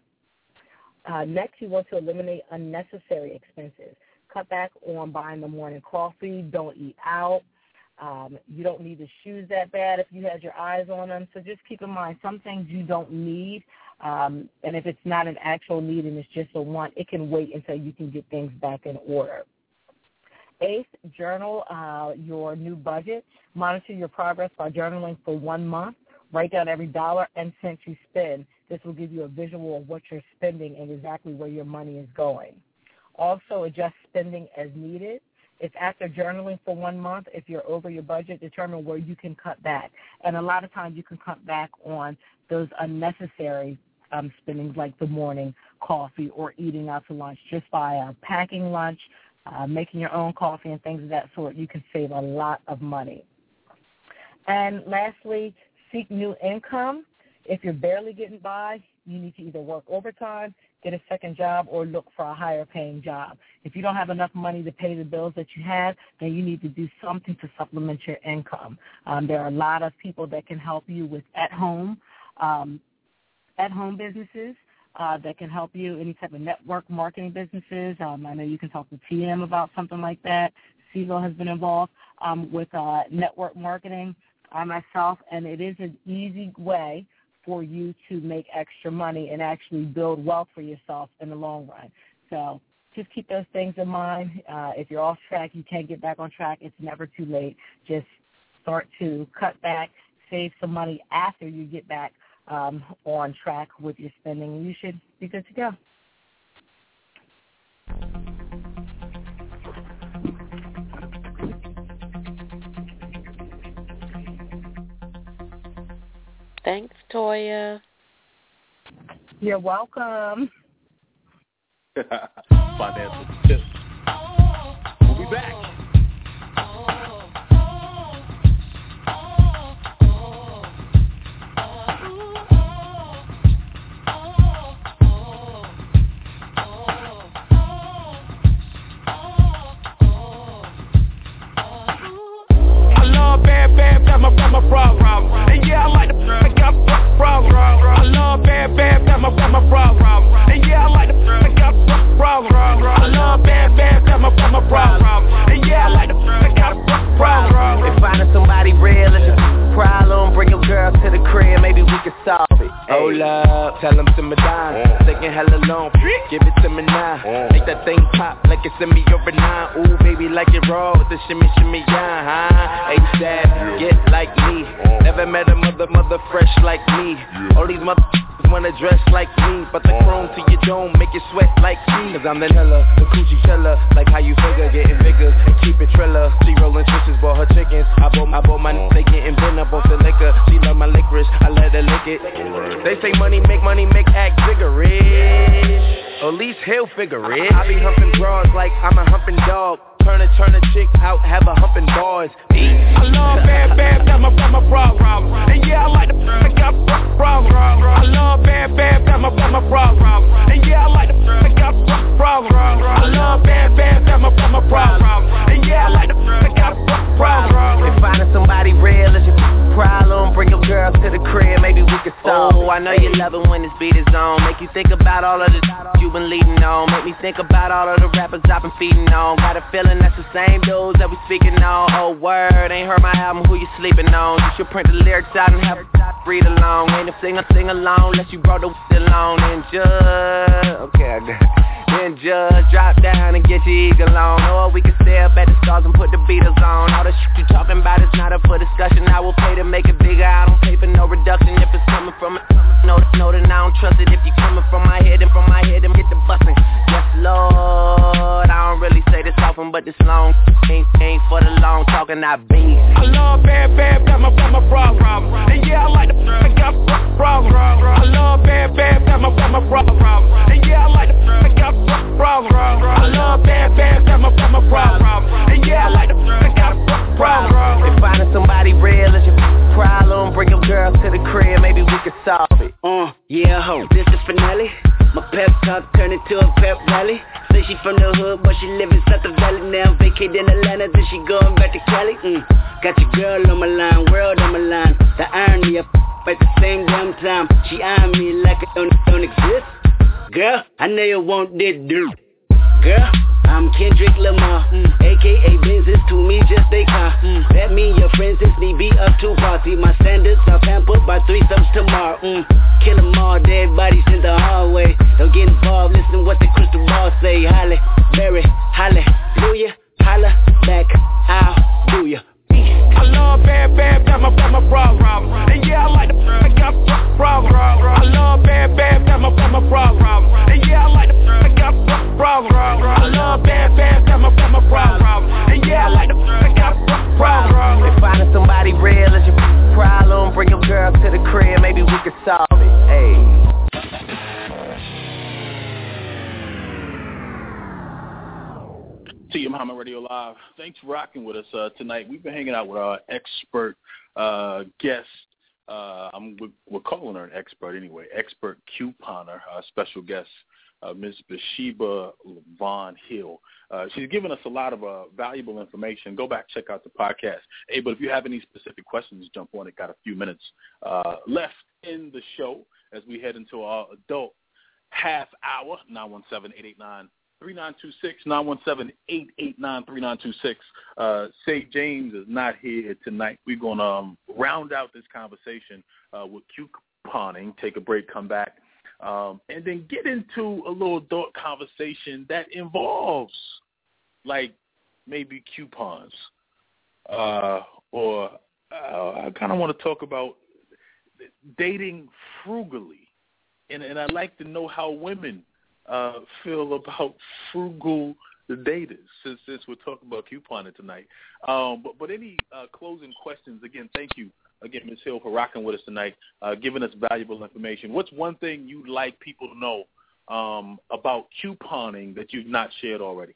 Uh, next, you want to eliminate unnecessary expenses. Cut back on buying the morning coffee. Don't eat out. Um, you don't need the shoes that bad if you had your eyes on them. So just keep in mind, some things you don't need, um, and if it's not an actual need and it's just a want, it can wait until you can get things back in order. eighth, journal uh, your new budget. Monitor your progress by journaling for one month. Write down every dollar and cent you spend. This will give you a visual of what you're spending and exactly where your money is going. Also, adjust spending as needed. If after journaling for one month, if you're over your budget, determine where you can cut back. And a lot of times you can cut back on those unnecessary um, spendings like the morning coffee or eating out to lunch. Just by uh, packing lunch, uh, making your own coffee and things of that sort, you can save a lot of money. And lastly, seek new income. If you're barely getting by, you need to either work overtime, get a second job, or look for a higher paying job. If you don't have enough money to pay the bills that you have, then you need to do something to supplement your income. Um, there are a lot of people that can help you with at-home, um, at-home businesses uh, that can help you, any type of network marketing businesses. Um, I know you can talk to T M about something like that. Siegel has been involved um, with uh, network marketing. I myself, and it is an easy way for you to make extra money and actually build wealth for yourself in the long run. So just keep those things in mind. Uh, if you're off track, you can't get back on track. It's never too late. Just start to cut back, save some money after you get back um, on track with your spending, and you should be good to go. Thanks, Toya. You're welcome. Financial tips. We'll be back. I love bad, bad, that's my, that's my problem. And yeah, I like the I got problem. I love bad, bad, that's my, that's my problem. And yeah, I like the I got problem. I love bad, bad, that's my, that's my problem. And yeah, I like the I got problem. If finding somebody real is a problem, bring your girl to the crib, maybe we can solve it. Hold up, tell them to me down. Taking hella long, give it to me now. Make that thing pop like it's in me over nine. Ooh, baby, like it raw with the shimmy, shimmy, yeah, huh? A$AP, get like me. Never met a mother, mother fresh like me. All these mother wanna dress like me, but the chrome to your dome make you sweat like me. Cause I'm the Nella, the coochie killer. Like how you figure, getting bigger and keep it triller. She rolling switches, bought her chickens. I bought, I bought my n- they getting bent up off the liquor. She love my licorice, I let her lick it. They say money make money make act vigorous. Or at least he'll figure it. I be humping bras like I'm a humping dog. Turn a, turn a chick out, have a humping bars. I love bad, bad, that's my, that's my problem. And yeah, I like the I got problem. I love bad, bad, that's my, that's my problem. And yeah, I like the I got problem. I love bad, bad, that's my, that's my problem. And yeah, I like the I got problem. If finding somebody real is your problem, bring your girl to the crib, maybe we can solve. Oh, I know you love it when this beat is on. Make you think about all of the you been leading on. Make me think about all of the rappers I've been feeding on. Got a feeling that's the same dudes that we speaking on. Oh, word, ain't heard my album, who you sleeping on? You should print the lyrics out and have a read along. Ain't a singer sing along unless you brought the along. And just, okay, I got it. Then just drop down and get your eagle on. Or we can stay up at the stars and put the Beatles on. All the shit you talking about is not up for discussion. I will pay to make it bigger, I don't pay for no reduction. If it's coming from it, know, know that I don't trust it. If you coming from my head and from my head, then get the bustin'. Yes, Lord, I don't really say this often, but this long ain't, ain't for the long talking, I be. I love bad, bad, that's my, that's my problem. And yeah, I like the I got problem. I love bad, bad, that's my, that's my problem. And yeah, I like the I got problem. I love bad, bad, that's my, that's my problem. And yeah, I like the I got problem. If finding somebody real is your problem, bring your girl to the crib, maybe we can solve it. Uh, yeah, ho, this is finale. My pep talk turned into a pep rally. Say she from the hood, but she live in South Valley. Now vacated in Atlanta, then she going back to Cali. Mm. Got your girl on my line, world on my line. The irony of at the same damn time. She eyeing me like it don't, don't exist. Girl, I know you want this dude. Girl, I'm Kendrick Lamar, mm. A K A Benz is to me just a car. mm. That mean your friends is me be up too far. See my standards are pampered by three thumbs tomorrow. mm. Kill them all, dead bodies in the hallway. Don't get involved, listen what the crystal ball say. Holly, Berry, hallelujah, holla, Live. Thanks for rocking with us uh, tonight. We've been hanging out with our expert uh, guest. Uh, I'm, we're, we're calling her an expert anyway, expert couponer, uh, special guest, uh, Miz Bathsheba Von Hill. Uh, she's given us a lot of uh, valuable information. Go back, check out the podcast. Hey, but if you have any specific questions, jump on it. Got a few minutes uh, left in the show as we head into our adult half hour, nine one seven, eight eight nine, three nine two six, nine one seven, eight eight nine, three nine two six. Uh, Say James is not here tonight. We're going to um, round out this conversation uh, with couponing, take a break, come back, um, and then get into a little adult conversation that involves, like, maybe coupons. Uh, or uh, I kind of want to talk about dating frugally. And, and I'd like to know how women uh, feel about frugal daters, since, since we're talking about couponing tonight. Um, but, but any uh, closing questions? Again, thank you, again, Miz Hill, for rocking with us tonight, uh, giving us valuable information. What's one thing you'd like people to know um, about couponing that you've not shared already?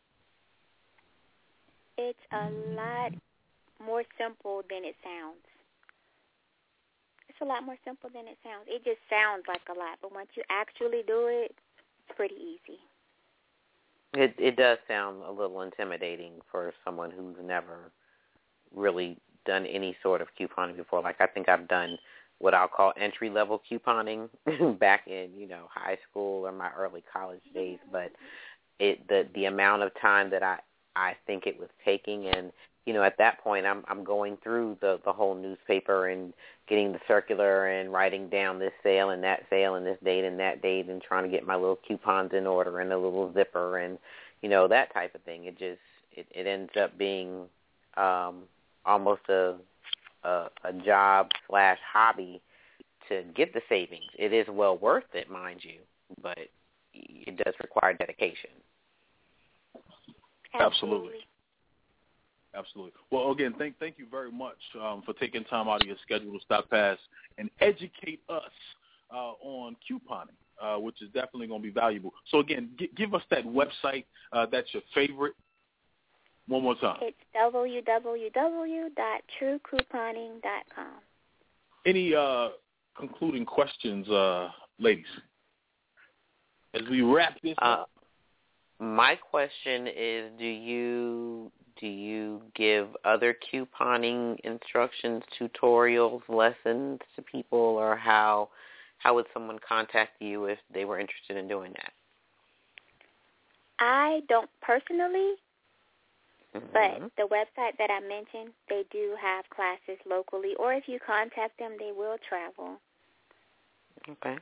It's a lot more simple than it sounds. It's a lot more simple than it sounds. It just sounds like a lot, but once you actually do it, it's pretty easy. It it does sound a little intimidating for someone who's never really done any sort of couponing before. Like, I think I've done what I'll call entry-level couponing back in, you know, high school or my early college days, but it the the amount of time that I, I think it was taking, and you know, at that point, I'm I'm going through the, the whole newspaper and getting the circular and writing down this sale and that sale and this date and that date and trying to get my little coupons in order and a little zipper and, you know, that type of thing. It just it, it ends up being um, almost a, a a job slash hobby to get the savings. It is well worth it, mind you, but it does require dedication. Absolutely. Absolutely. Well, again, thank thank you very much um, for taking time out of your schedule to stop past and educate us uh, on couponing, uh, which is definitely going to be valuable. So, again, g- give us that website uh, that's your favorite. One more time. It's w w w dot true couponing dot com. Any uh, concluding questions, uh, ladies, as we wrap this uh, up? My question is, do you... Do you give other couponing instructions, tutorials, lessons to people, or how how would someone contact you if they were interested in doing that? I don't personally, mm-hmm. but the website that I mentioned, they do have classes locally, or if you contact them, they will travel. Okay.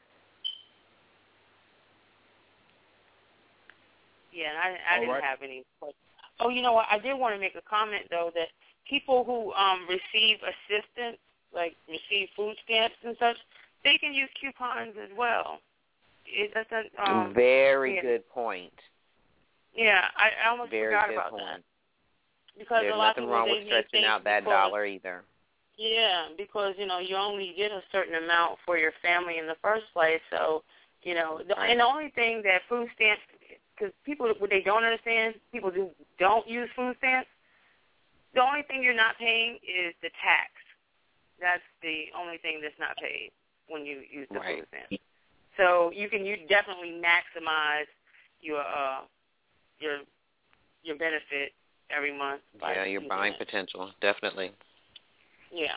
Yeah, and I, I didn't right. have any questions. Oh, you know what? I did want to make a comment, though, that people who um, receive assistance, like receive food stamps and such, they can use coupons as well. It doesn't. Um, Very yeah. good point. Yeah, I, I almost Very forgot good about point. that. Because There's a lot nothing of people, wrong they with stretching need out that because, dollar either. Yeah, because, you know, you only get a certain amount for your family in the first place. So, you know, the, and the only thing that food stamps, because people, what they don't understand, people who don't use food stamps, the only thing you're not paying is the tax. That's the only thing that's not paid when you use the right. food stamps. So you can you definitely maximize your uh, your your benefit every month. By yeah, your buying that. potential, definitely. Yeah.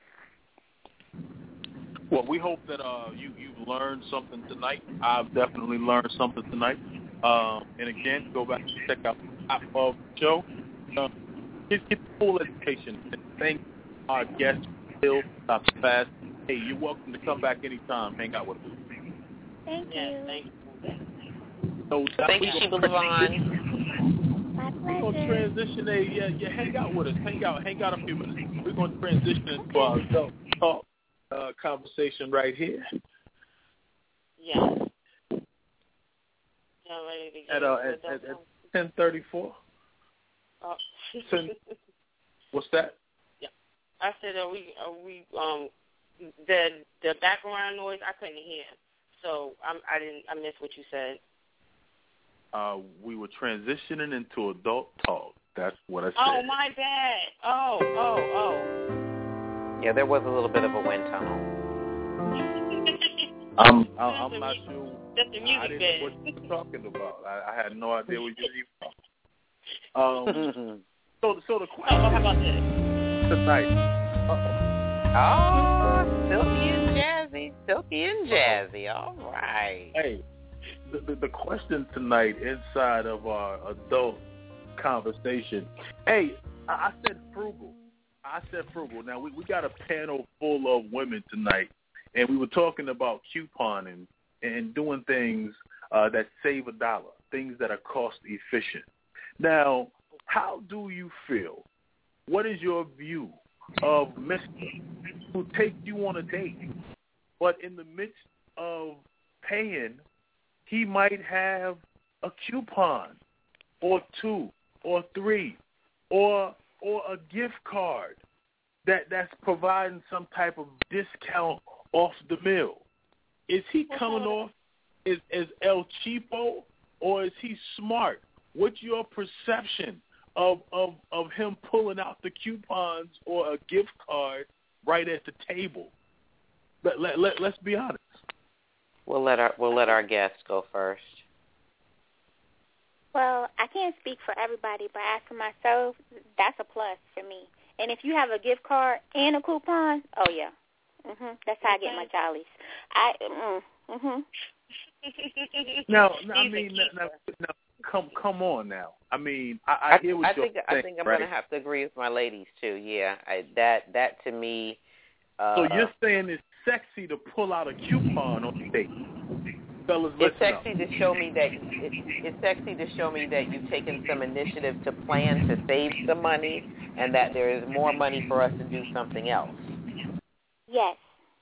Well, we hope that uh, you, you've learned something tonight. I've definitely learned something tonight. Um, and again, go back and check out the top of the show. Uh, get, get the full education. And thank our guest, Bill, Doctor Fast. Hey, you're welcome to come back anytime. Hang out with us. Thank yeah, you. Thank you. So thank you, Sheba Levon. My We're going to transition. A, yeah, yeah, hang out with us. Hang out, hang out a few minutes. We're going to transition into our adult talk uh, conversation right here. Yeah. Ready to get at, uh, at, at, at ten thirty-four. Oh. ten, what's that? Yeah, I said, are we, are we, um, the the background noise I couldn't hear, so I'm, I didn't, I missed what you said. Uh, we were transitioning into adult talk. That's what I said. Oh, my bad. Oh, oh, oh. Yeah, there was a little bit of a wind tunnel. I'm, I'm, I'm not sure. That's the music I didn't bed. know what you were talking about. I, I had no idea what you were even talking. Um, so, so the question oh, how about this? Tonight. Uh-oh. Oh, Silky and Jazzy. Silky and Jazzy. All right. Hey, the, the, the question tonight inside of our adult conversation. Hey, I, I said frugal. I said frugal. Now, we, we got a panel full of women tonight, and we were talking about couponing and doing things uh, that save a dollar, things that are cost efficient. Now, how do you feel? What is your view of Mister who takes you on a date, but in the midst of paying, he might have a coupon or two or three or or a gift card that, that's providing some type of discount off the meal? Is he coming off as, as El Cheapo, or is he smart? What's your perception of, of, of him pulling out the coupons or a gift card right at the table? Let, let, let, let's be honest. We'll let our we'll let our guests go first. Well, I can't speak for everybody, but as for myself, that's a plus for me. And if you have a gift card and a coupon, oh yeah, mhm, that's how I get my jollies. I mm, mhm. Now, now I mean, now, now, now, come come on now. I mean, I, I hear what I you're think saying. I think I'm right? gonna have to agree with my ladies too. Yeah, I, that that to me. Uh, So you're saying it's sexy to pull out a coupon on a date? Fellas, it's listen sexy up. to show me that it, it's sexy to show me that you've taken some initiative to plan to save some money, and that there is more money for us to do something else. Yes.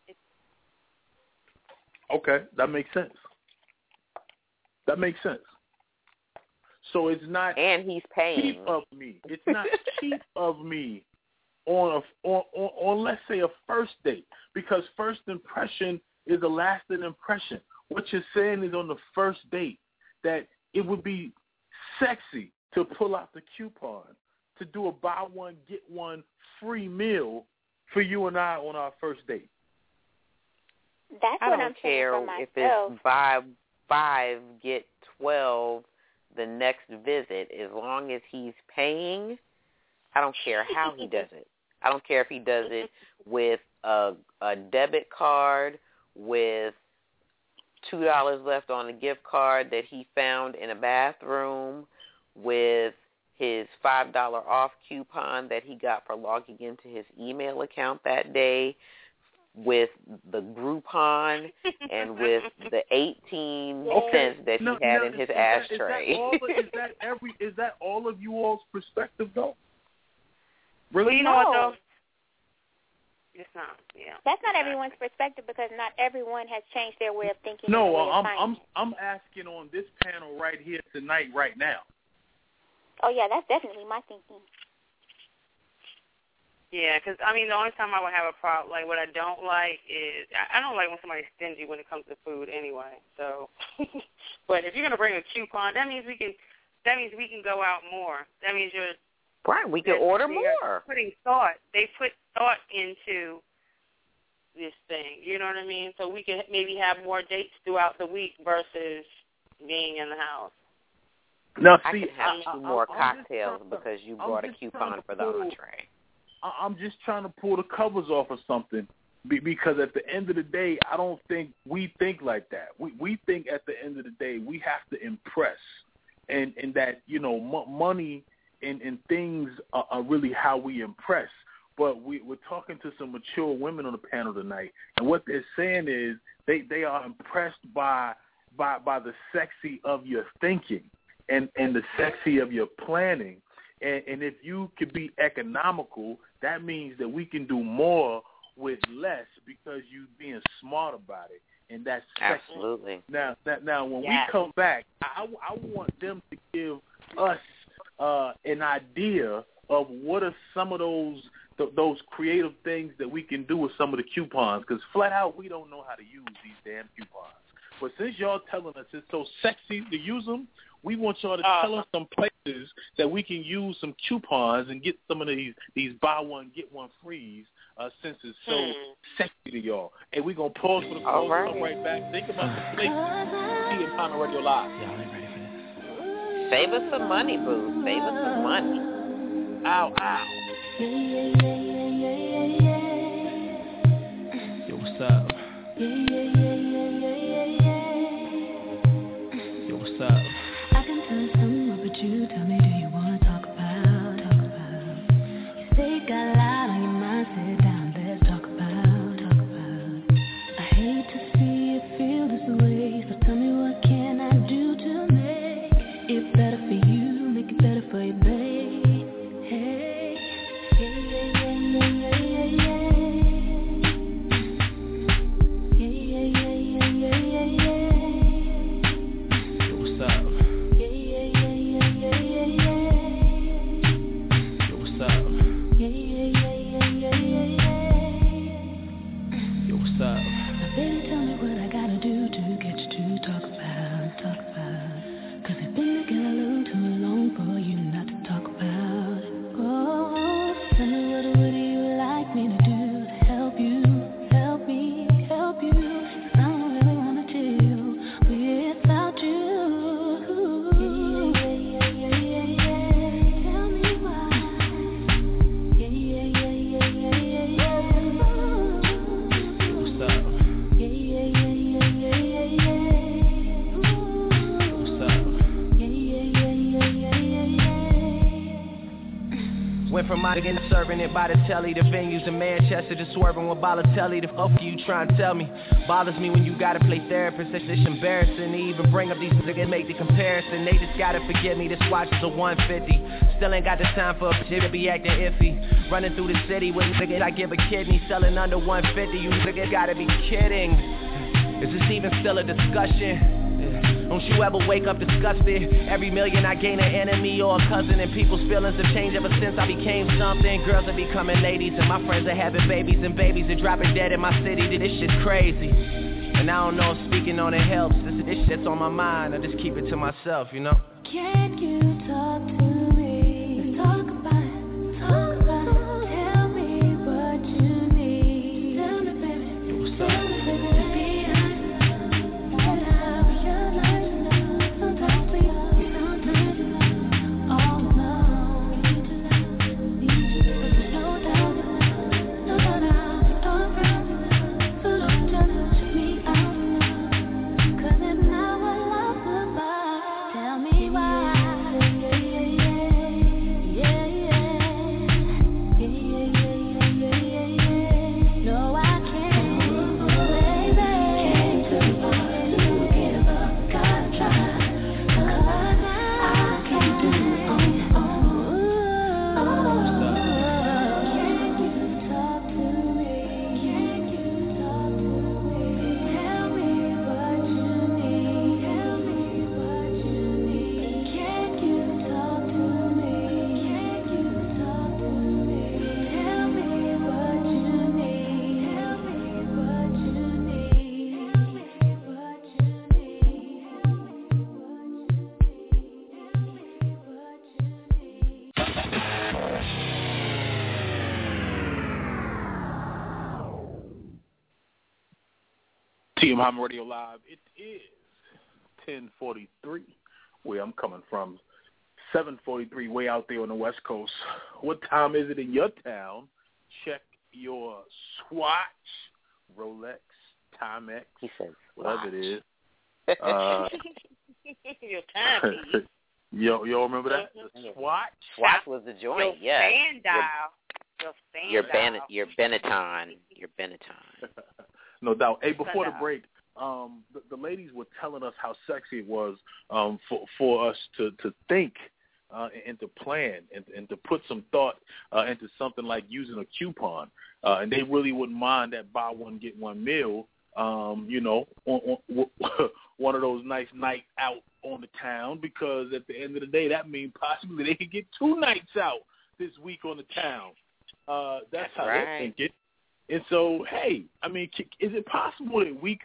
Okay, that makes sense. That makes sense. So it's not and he's paying. cheap of me. It's not cheap of me on a on, on on let's say a first date, because first impression is a lasting impression. What you're saying is on the first date that it would be sexy to pull out the coupon to do a buy one get one free meal for you and I on our first date. That's I what don't I'm care saying for if myself. it's buy five get twelve the next visit, as long as he's paying. I don't care how he does it. I don't care if he does it with a, a debit card with two dollars left on a gift card that he found in a bathroom, with his five dollars off coupon that he got for logging into his email account that day, with the Groupon, and with the eighteen Okay. cents that he no, had no, in his is that, ashtray. Is that, all, is that every? Is that all of you all's perspective though? Really? You know what though? It's not. Yeah. That's not everyone's perspective, because not everyone has changed their way of thinking. No, and their way of I'm finance. I'm I'm asking on this panel right here tonight, right now. Oh yeah, that's definitely my thinking. Yeah, because, I mean, the only time I would have a problem, like, what I don't like is, I don't like when somebody's stingy when it comes to food anyway, so. But if you're going to bring a coupon, that means we can, that means we can go out more. That means you're. Right, we can order more. Putting thought, they put thought into this thing, you know what I mean? So we can maybe have more dates throughout the week versus being in the house. Now, I see, can have I, two I, more I'm cocktails to, because you I'm brought a coupon for the pull, entree. I'm just trying to pull the covers off of something, because at the end of the day, I don't think we think like that. We we think at the end of the day we have to impress, and and that, you know, m- money and, and things are, are really how we impress. But we, we're talking to some mature women on the panel tonight, and what they're saying is they, they are impressed by by by the sexy of your thinking and, and the sexy of your planning. And, and if you could be economical, that means that we can do more with less, because you're being smart about it, and that's sexy. Absolutely. Now, that, now when Yes. we come back, I, I want them to give us uh, an idea of what are some of those th- those creative things that we can do with some of the coupons, because flat out we don't know how to use these damn coupons. But since y'all telling us it's so sexy to use them, we want y'all to Uh, tell us some places that we can use some coupons and get some of these these buy one get one frees. Uh, since it's so hmm. sexy to y'all, and we're gonna pause for the All call. right. Come right back. Think about the places. T M Hyman Radio Live. Y'all ain't ready for this. Save us some money, boo. Save us some money. Ow, ow. Yo, what's up? Yo, what's up? I can tell some more, but you tell me, do you wanna talk about, talk about? You say you got a lot on your mind, sit down, let's talk about, talk about. I hate to see you feel this way, so tell me what can I do to make it better for you, make it better for you, babe. Hey, yeah, yeah, yeah, yeah, yeah, yeah. Yeah, yeah, yeah, yeah, yeah, yeah, yeah. Yo, what's up? Yeah, yeah, yeah, yeah, yeah, yeah, yeah. Yo, what's up? Yeah, yeah, yeah, yeah, yeah, yeah, yeah. Yo, what's up? Now, baby, tell me what I gotta do to get you to talk about, talk about. Cause we've been together a little too long for you not to talk about it. Oh, tell me what, what do you like me to do to help you, help me, help you. 'Cause I don't really wanna deal without you. Yeah, yeah, yeah, yeah, yeah. Tell me why. Yeah, yeah, yeah, yeah, yeah, yeah, yeah. Yo, what's up? Yeah, yeah, yeah, yeah, yeah, yeah, yeah. Yo, what's up? Yeah, yeah, yeah, yeah, yeah, yeah, yeah. Went from my getting serving it by the telly to venues in Manchester to swerving with Balotelli. The fuck you trying to tell me? Bothers me when you gotta play therapist. It's just embarrassing to even bring up these niggas and make the comparison. They just gotta forgive me. This watch is a one fifty. Still ain't got the time for a shit to be acting iffy. Running through the city with niggas I give a kidney. Selling under one fifty. You niggas gotta be kidding. Is this even still a discussion? Don't you ever wake up disgusted? Every million I gain an enemy or a cousin, and people's feelings have changed ever since I became something. Girls are becoming ladies, and my friends are having babies, and babies are dropping dead in my city. This shit's crazy, and I don't know if speaking on it helps. This, this shit's on my mind, I just keep it to myself, you know? Can't you talk to me? Let's talk about it, talk about it. Tell me what you need. Tell me, baby. Yo, what's Tell up? me, baby, to be honest. What I realize now, sometimes we, sometimes we all alone. Need to know, need to know. But there's no doubt, no doubt I'll be around. So don't just shut me out. 'Cause it's not what love's about. Tell me why. Yeah, yeah, yeah, yeah, yeah, yeah, yeah, yeah, yeah, yeah. No, I can't, baby. Can't give up, give up, gotta try. 'Cause I can't do it on your own. Can you talk to me? Can you talk to me? Tell me what you need. Tell me what you need. Can you talk to me? Can you talk to me? Tell me what you need. Tell me what you need. Tell me what you need. Tell me what you need. Tell me what you need. T M Hyman Radio Live. It is ten forty-three, where I'm coming from. seven forty-three way out there on the West Coast. What time is it in your town? Check your Swatch, Rolex, Timex, He said, whatever watch. it is. Uh, Your timepiece. yo, yo, remember that? The Yeah. Swatch? Swatch was the joint, Your yeah. Sandal. Your Sandal. Your Ben, your Benetton, your Benetton. No doubt. Hey, before the Sundown. break, um, the, the ladies were telling us how sexy it was um, for for us to to think uh, and to plan and, and to put some thought uh, into something like using a coupon, uh, and they really wouldn't mind that buy one get one meal. Um, you know, on, on, one of those nice nights out on the town, because at the end of the day, that means possibly they could get two nights out this week on the town. Uh, that's, That's how right. they're thinking. And so, hey, I mean, is it possible that we could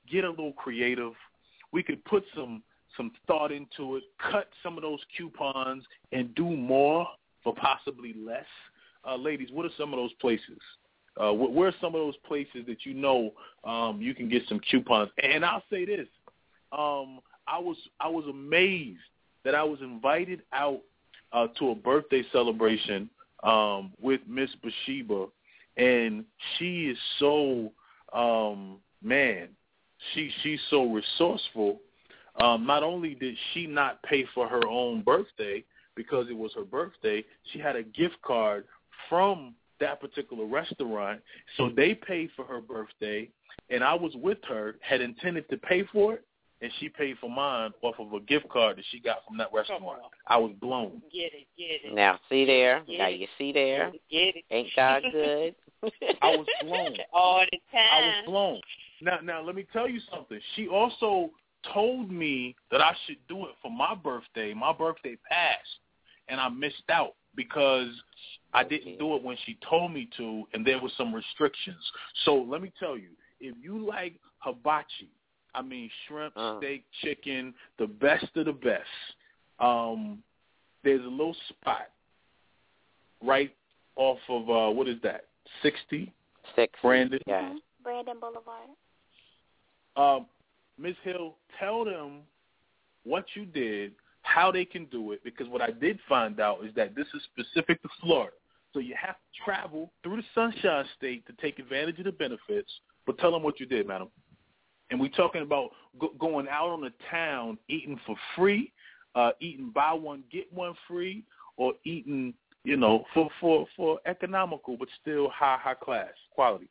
get a little creative. We could put some some thought into it, cut some of those coupons, and do more for possibly less. Uh, ladies, what are some of those places? Uh, where are some of those places that you know um, you can get some coupons? And I'll say this: um, I was I was amazed that I was invited out uh, to a birthday celebration um, with Miss Bathsheba, and she is so um, man, she she's so resourceful. Um, not only did she not pay for her own birthday because it was her birthday, she had a gift card from that particular restaurant, so they paid for her birthday, and I was with her, had intended to pay for it, and she paid for mine off of a gift card that she got from that restaurant. I was blown. Get it, get it. Now, see there? Get now it. you see there? Get it. Ain't God good? I was blown. All the time. I was blown. Now, now, let me tell you something. She also told me that I should do it for my birthday. My birthday passed, and I missed out because I didn't do it when she told me to, and there were some restrictions. So let me tell you, if you like hibachi, I mean shrimp, uh. steak, chicken, the best of the best, um, there's a little spot right off of, uh, what is that, sixty? sixty, Brandon? Yeah. Mm-hmm. Brandon Boulevard. Um, Miz Hill, tell them what you did, how they can do it, because what I did find out is that this is specific to Florida. So you have to travel through the Sunshine State to take advantage of the benefits, but tell them what you did, madam. And we're talking about go- going out on the town, eating for free, uh, eating buy one, get one free, or eating, you know, for, for, for economical but still high, high class quality.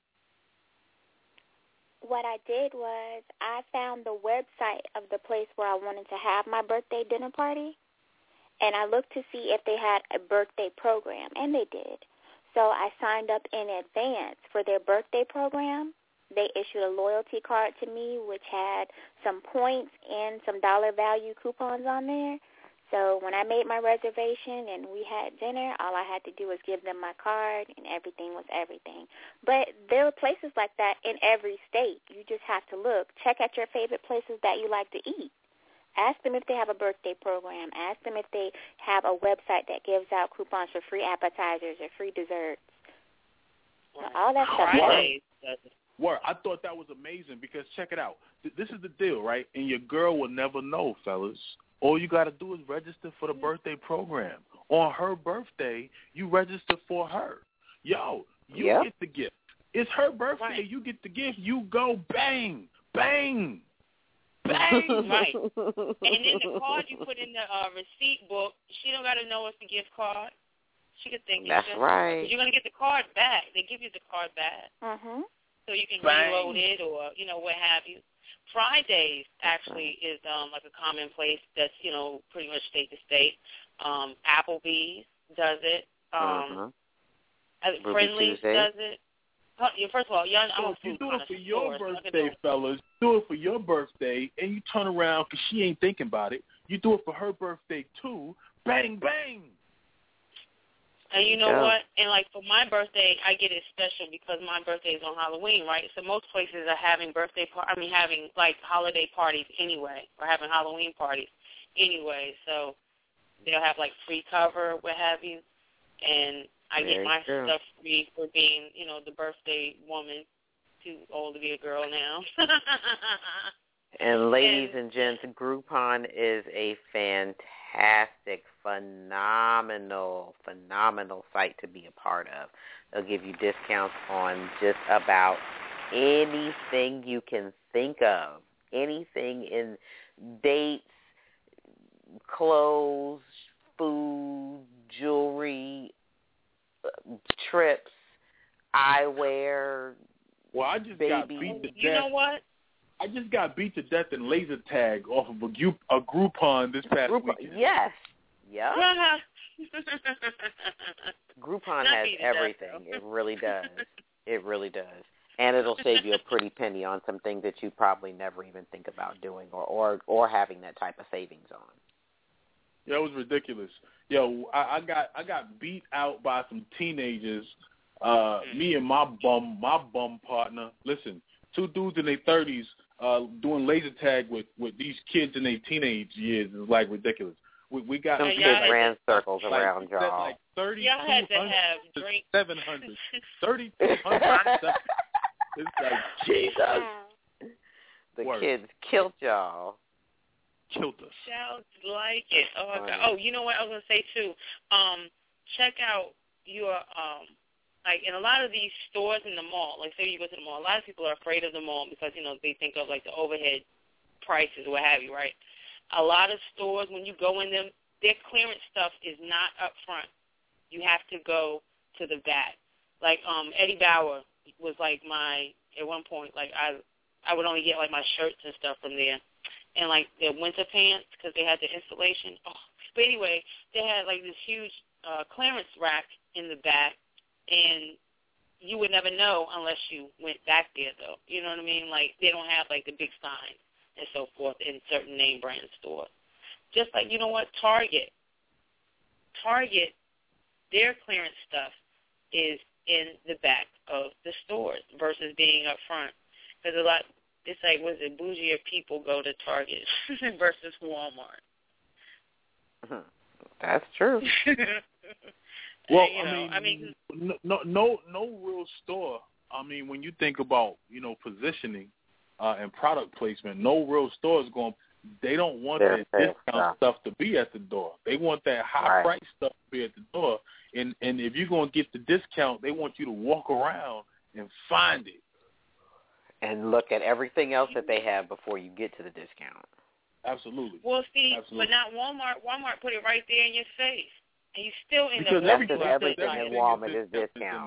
What I did was I found the website of the place where I wanted to have my birthday dinner party, and I looked to see if they had a birthday program, and they did. So I signed up in advance for their birthday program. They issued a loyalty card to me, which had some points and some dollar value coupons on there. So when I made my reservation and we had dinner, all I had to do was give them my card, and everything was everything. But there are places like that in every state. You just have to look. Check at your favorite places that you like to eat. Ask them if they have a birthday program. Ask them if they have a website that gives out coupons for free appetizers or free desserts. All that stuff. Right. Word. I thought that was amazing because check it out. This is the deal, right? And your girl will never know, fellas. All you got to do is register for the birthday program. On her birthday, you register for her. Yo, you yep. get the gift. It's her birthday. Right. You get the gift. You go bang, bang, bang. Right. And then the card you put in the uh, receipt book, she don't got to know it's a gift card. She could think That's it's just, right. You're going to get the card back. They give you the card back. Mm-hmm. So you can Bang. reload it or, you know, what have you. Fridays actually is um, like a commonplace that's, you know, pretty much state to state. Um, Applebee's does it. Um, uh-huh. Friendly's does it. First of all, y'all, I'm so a food you do it for your store, birthday, so fellas. Do it for your birthday, and you turn around because she ain't thinking about it. You do it for her birthday, too. Bang, bang. And you know Yeah. what? And, like, for my birthday, I get it special because my birthday is on Halloween, right? So most places are having birthday par- I mean, having, like, holiday parties anyway, or having Halloween parties anyway. So they'll have, like, free cover, what have you. And I Very get my true. stuff free for being, you know, the birthday woman. Too old to be a girl now. And ladies And- and gents, Groupon is a fantastic, phenomenal, phenomenal site to be a part of. They'll give you discounts on just about anything you can think of, anything in dates, clothes, food, jewelry, trips, eyewear. Well, I just baby. got beat to death. You know what? I just got beat to death in laser tag off of a, Group, a Groupon this past Groupon, weekend. yes. Yep. Groupon Not has beat to death, everything. though. It really does. It really does. And it'll save you a pretty penny on some things that you probably never even think about doing or, or, or having that type of savings on. Yeah, it was ridiculous. Yo, I, I got I got beat out by some teenagers. Uh, me and my bum my bum partner. Listen, two dudes in their thirties uh, doing laser tag with, with these kids in their teenage years is like ridiculous. We we got some kids ran circles like, around y'all. Like thirty y'all had to have drink seven hundred, thirty two hundred. It's like Jesus. The Word. kids killed y'all. Killed us. Sounds like it. Oh my God. Oh, you know what I was gonna say too. Um, check out your um, like in a lot of these stores in the mall. Like say you go to the mall, a lot of people are afraid of the mall because you know they think of like the overhead prices or what have you, right? A lot of stores, when you go in them, their clearance stuff is not up front. You have to go to the back. Like um, Eddie Bauer was like my, at one point, like I I would only get like my shirts and stuff from there. And like their winter pants because they had the installation. Oh. But anyway, they had like this huge uh, clearance rack in the back, and you would never know unless you went back there, though. You know what I mean? Like they don't have like the big signs and so forth in certain name brand stores. Just like, you know what, Target. Target, their clearance stuff is in the back of the stores versus being up front. Because a lot, it's like, was it bougier people go to Target versus Walmart? That's true. Well, you know, I mean, I mean, no, no, no real store. I mean, when you think about, you know, positioning uh, and product placement, no real store is going. They don't want They're that discount stuff to be at the door. They want that high right. price stuff to be at the door. And and if you're going to get the discount, they want you to walk around and find it. And look at everything else that they have before you get to the discount. Absolutely. Well, see, Absolutely. but not Walmart. Walmart put it right there in your face. And you still end because up with everything in Walmart is discount.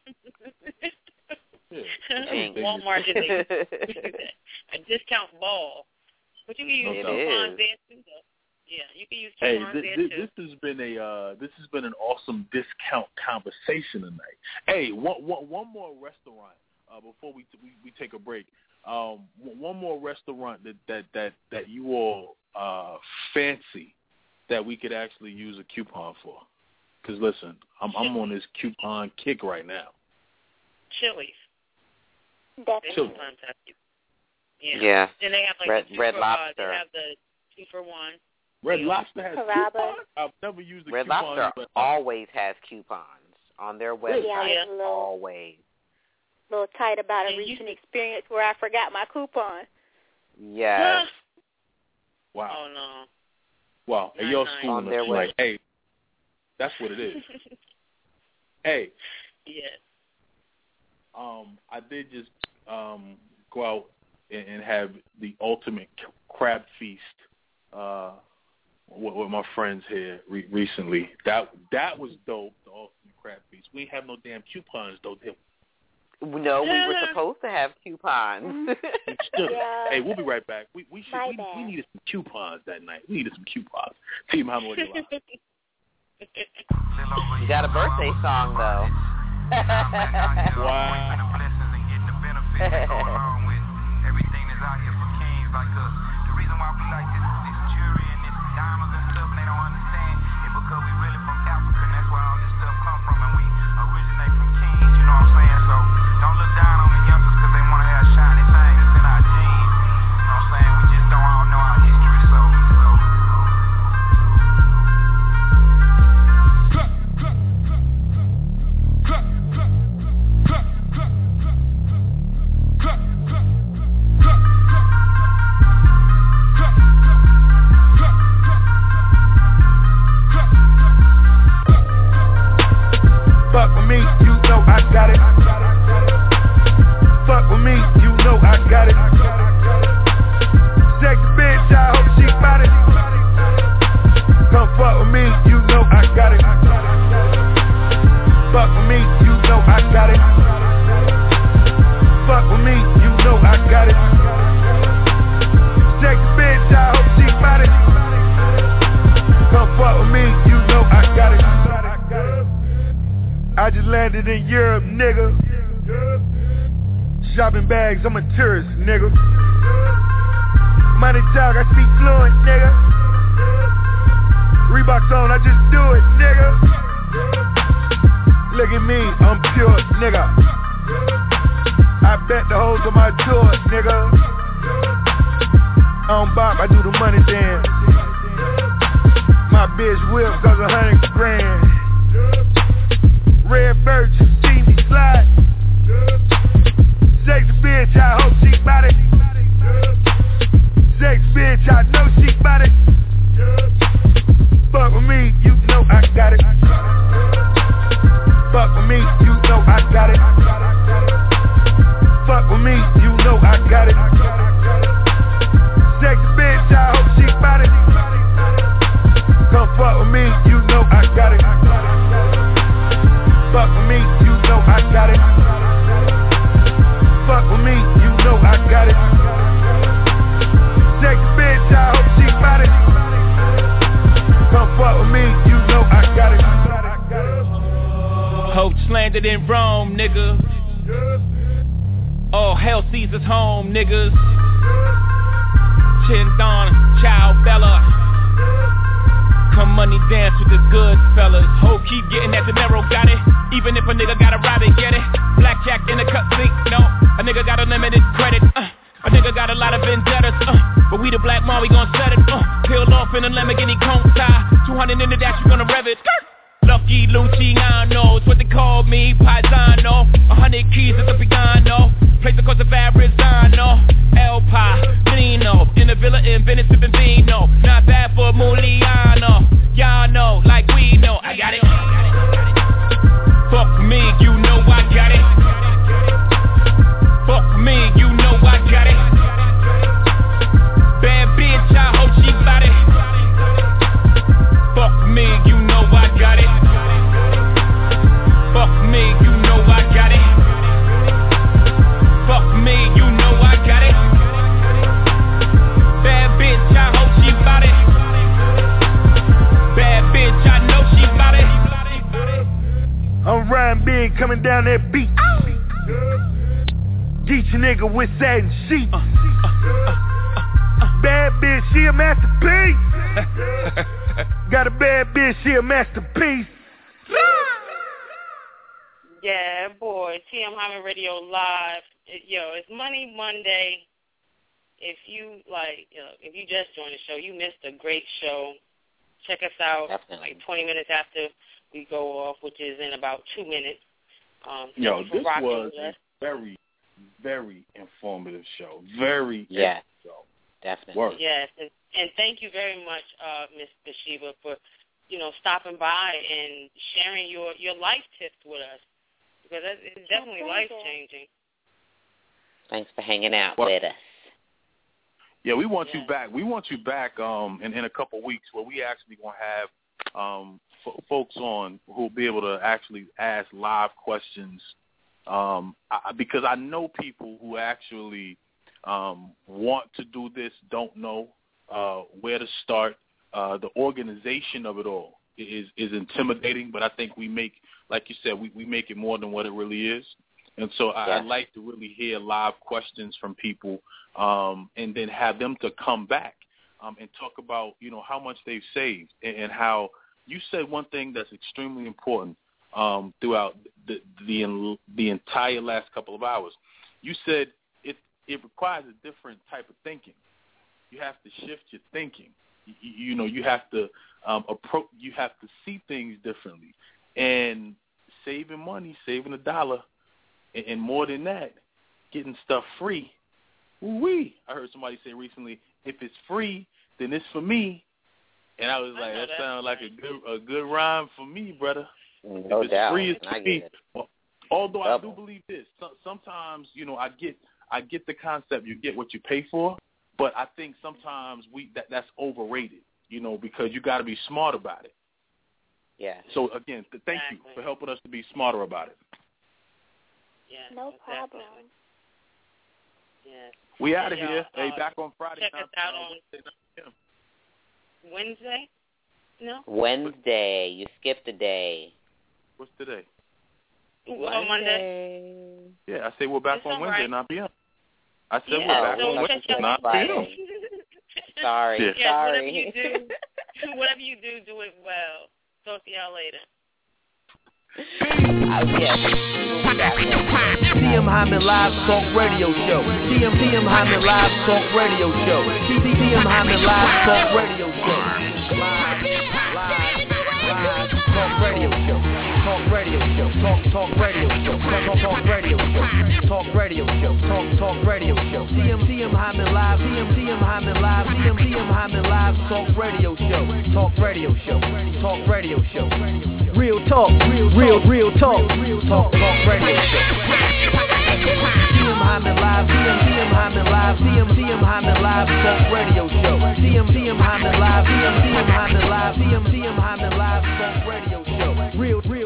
Yeah, Walmart is a, a discount ball. But you can use no coupons there too, though. Yeah, you can use hey, coupons this, there this, too. this has been a uh, this has been an awesome discount conversation tonight. Hey, one, one, one more restaurant uh, before we, we we take a break. Um, one more restaurant that that that, that you all uh, fancy that we could actually use a coupon for. Because listen, I'm I'm on this coupon kick right now. Chili's. That's Chili's. Yeah. yeah. Then they have like Red, the two Red for, Lobster. Uh, they have the two for one. Red Lobster has Carrabba's. coupons? I've never used a Red coupon. Lobster but always has coupons on their website. Yeah, a little, always. a little tight about a And recent you- experience where I forgot my coupon. Yes. Wow. Oh, no. Wow. Hey, Not y'all nice. schooling On their us. way. Like, hey, that's what it is. Hey, Yeah. um, I did just um, go out and, and have the ultimate c- crab feast uh, with, with my friends here re- recently. That that was dope, the ultimate crab feast. We ain't have no damn coupons, though, did we? No, we were supposed to have coupons. Still, Yeah. hey, we'll be right back. We we should My we, bad. we needed some coupons that night. We needed some coupons. Team Muhammad Radio Live. You got a birthday song, though. Wow. Fuck with me, you know I got it. Fuck with me, you know I got it. Sexy bitch, I hope she bout it. Come fuck with me, you know I got it. Fuck with me, you know I got it. Fuck with me, you know I got it. Sexy bitch, I hope she bout it. Come fuck with me, you know I got it. I just landed in Europe, nigga. Shopping bags, I'm a tourist, nigga. Money talk, I speak fluent, nigga. Reeboks on, I just do it, nigga. Look at me, I'm pure, nigga. I bet the hoes on my tour, nigga. bop, I do the money dance. My bitch whip cause a hundred grand. Red bird, you see me slide. Sexy bitch, I hope she bout it. Sexy bitch, I know she bout it. Fuck with me, you know I got it. Fuck with me, you know I got it. Fuck with me, you know I got it. Sexy bitch, I hope she bout it. Come fuck with me, you know I got it. Fuck with me, you know I got it. Fuck with me, you know I got it. Sexy bitch, I hope she bout it. Come fuck with me, you know I got it. Hope landed in Rome, nigga. All hell Caesar's home, niggas. Chin Don, Ciao Bella. Come money dance with the good fellas. Hope keep getting that dinero, got it. Even if a nigga gotta rob it, get it. Blackjack in the cup sink, no. A nigga got unlimited credit, uh. A nigga got a lot of vendettas, uh. But we the black mom, we gon' set it, uh. Peeled off in a Lamborghini cone tie. two hundred in the dash, you gonna rev it. Lucky Luciano, it's what they call me, Paisano. A hundred keys at the piano. Place across the Verrazano. El Padrino, in the villa in Venice sipping vino. Not bad for Muliano. Y'all know, like we know, I got it. Fuck me, you know I got it. Fuck me, you know I got it. Bad bitch, I hope she bout it. Fuck me, you know I got it. Fuck me, you know I got it. Fuck me, you know I got it. Bad bitch, I hope she bout it. Bad bitch, I know she bout it. I'm riding big, coming down that beat. Get your nigga with satin sheets. Uh, uh, uh, uh, uh, bad bitch, she a masterpiece. Got a bad bitch, she a masterpiece. Yeah, boy, T M Hyman Radio Live. It, yo, it's Money Monday. If you like, you know, if you just joined the show, you missed a great show. Check us out Definitely. like twenty minutes after we go off, which is in about two minutes. Um, yo, this was a very, very informative show. Very yeah, show. Definitely. Work. Yes, and, and thank you very much, uh, Miss Bathsheba, for you know stopping by and sharing your, your life tips with us, because it's definitely oh, life changing. Thanks for hanging out well, with us. Yeah, we want yeah. you back. We want you back um, in, in a couple weeks where we actually going to have um, f- folks on who will be able to actually ask live questions um, I, because I know people who actually um, want to do this, don't know uh, where to start. Uh, the organization of it all is, is intimidating, but I think we make, like you said, we, we make it more than what it really is. And so I, yeah. I'd like to really hear live questions from people um, and then have them to come back um, and talk about, you know, how much they've saved and, and how you said one thing that's extremely important um, throughout the, the the entire last couple of hours. You said it it requires a different type of thinking. You have to shift your thinking. You, you know, you have to um, approach. You have to see things differently. And saving money, saving a dollar. And more than that, getting stuff free. Wee! I heard somebody say recently, if it's free, then it's for me. And I was like, I that, that sounds like a good a good rhyme for me, brother. No if it's doubt. free, it's for me. It. Although Double. I do believe this, so, sometimes you know I get I get the concept you get what you pay for, but I think sometimes we that that's overrated. You know, because you got to be smart about it. Yeah. So again, th- thank exactly. you for helping us to be smarter about it. Yeah, no problem. Yeah. We out of yeah, here. Uh, hey, back on Friday. Check time, us out uh, on Wednesday. Wednesday. No. Wednesday. You skipped a day. What's today? Ooh, on Monday. Yeah, I say we're back it's on Wednesday, right. nine p.m. I said yeah, we're back so on Wednesday, nine p.m. Sorry, yeah. yeah, sorry. Whatever you do, whatever you do, do it well. Talk to y'all later. Oh, yes. T M Hyman Live Talk Radio Show. T M T M Hyman Live Talk Radio Show. T M Hyman Live Talk Radio Show. Live, live, live Talk Radio Show. Talk Radio Show. Talk Talk Radio Show. Talk Talk Radio Show. Talk Radio Show. Talk Talk Radio Show. T M T M Hyman Live. T M T M Hyman Live. T M T M Hyman Live Talk Radio Show. Talk Radio Show. Talk Radio Show. Real talk, real, real, real talk, talk, talk radio show. T M Hyman Live, T M T M Hyman Live, T M T M Hyman Live Talk Radio Show. T M T M Hyman Live, T M T M Hyman Live, T M T M Hyman Live Talk Radio Show. Real, real.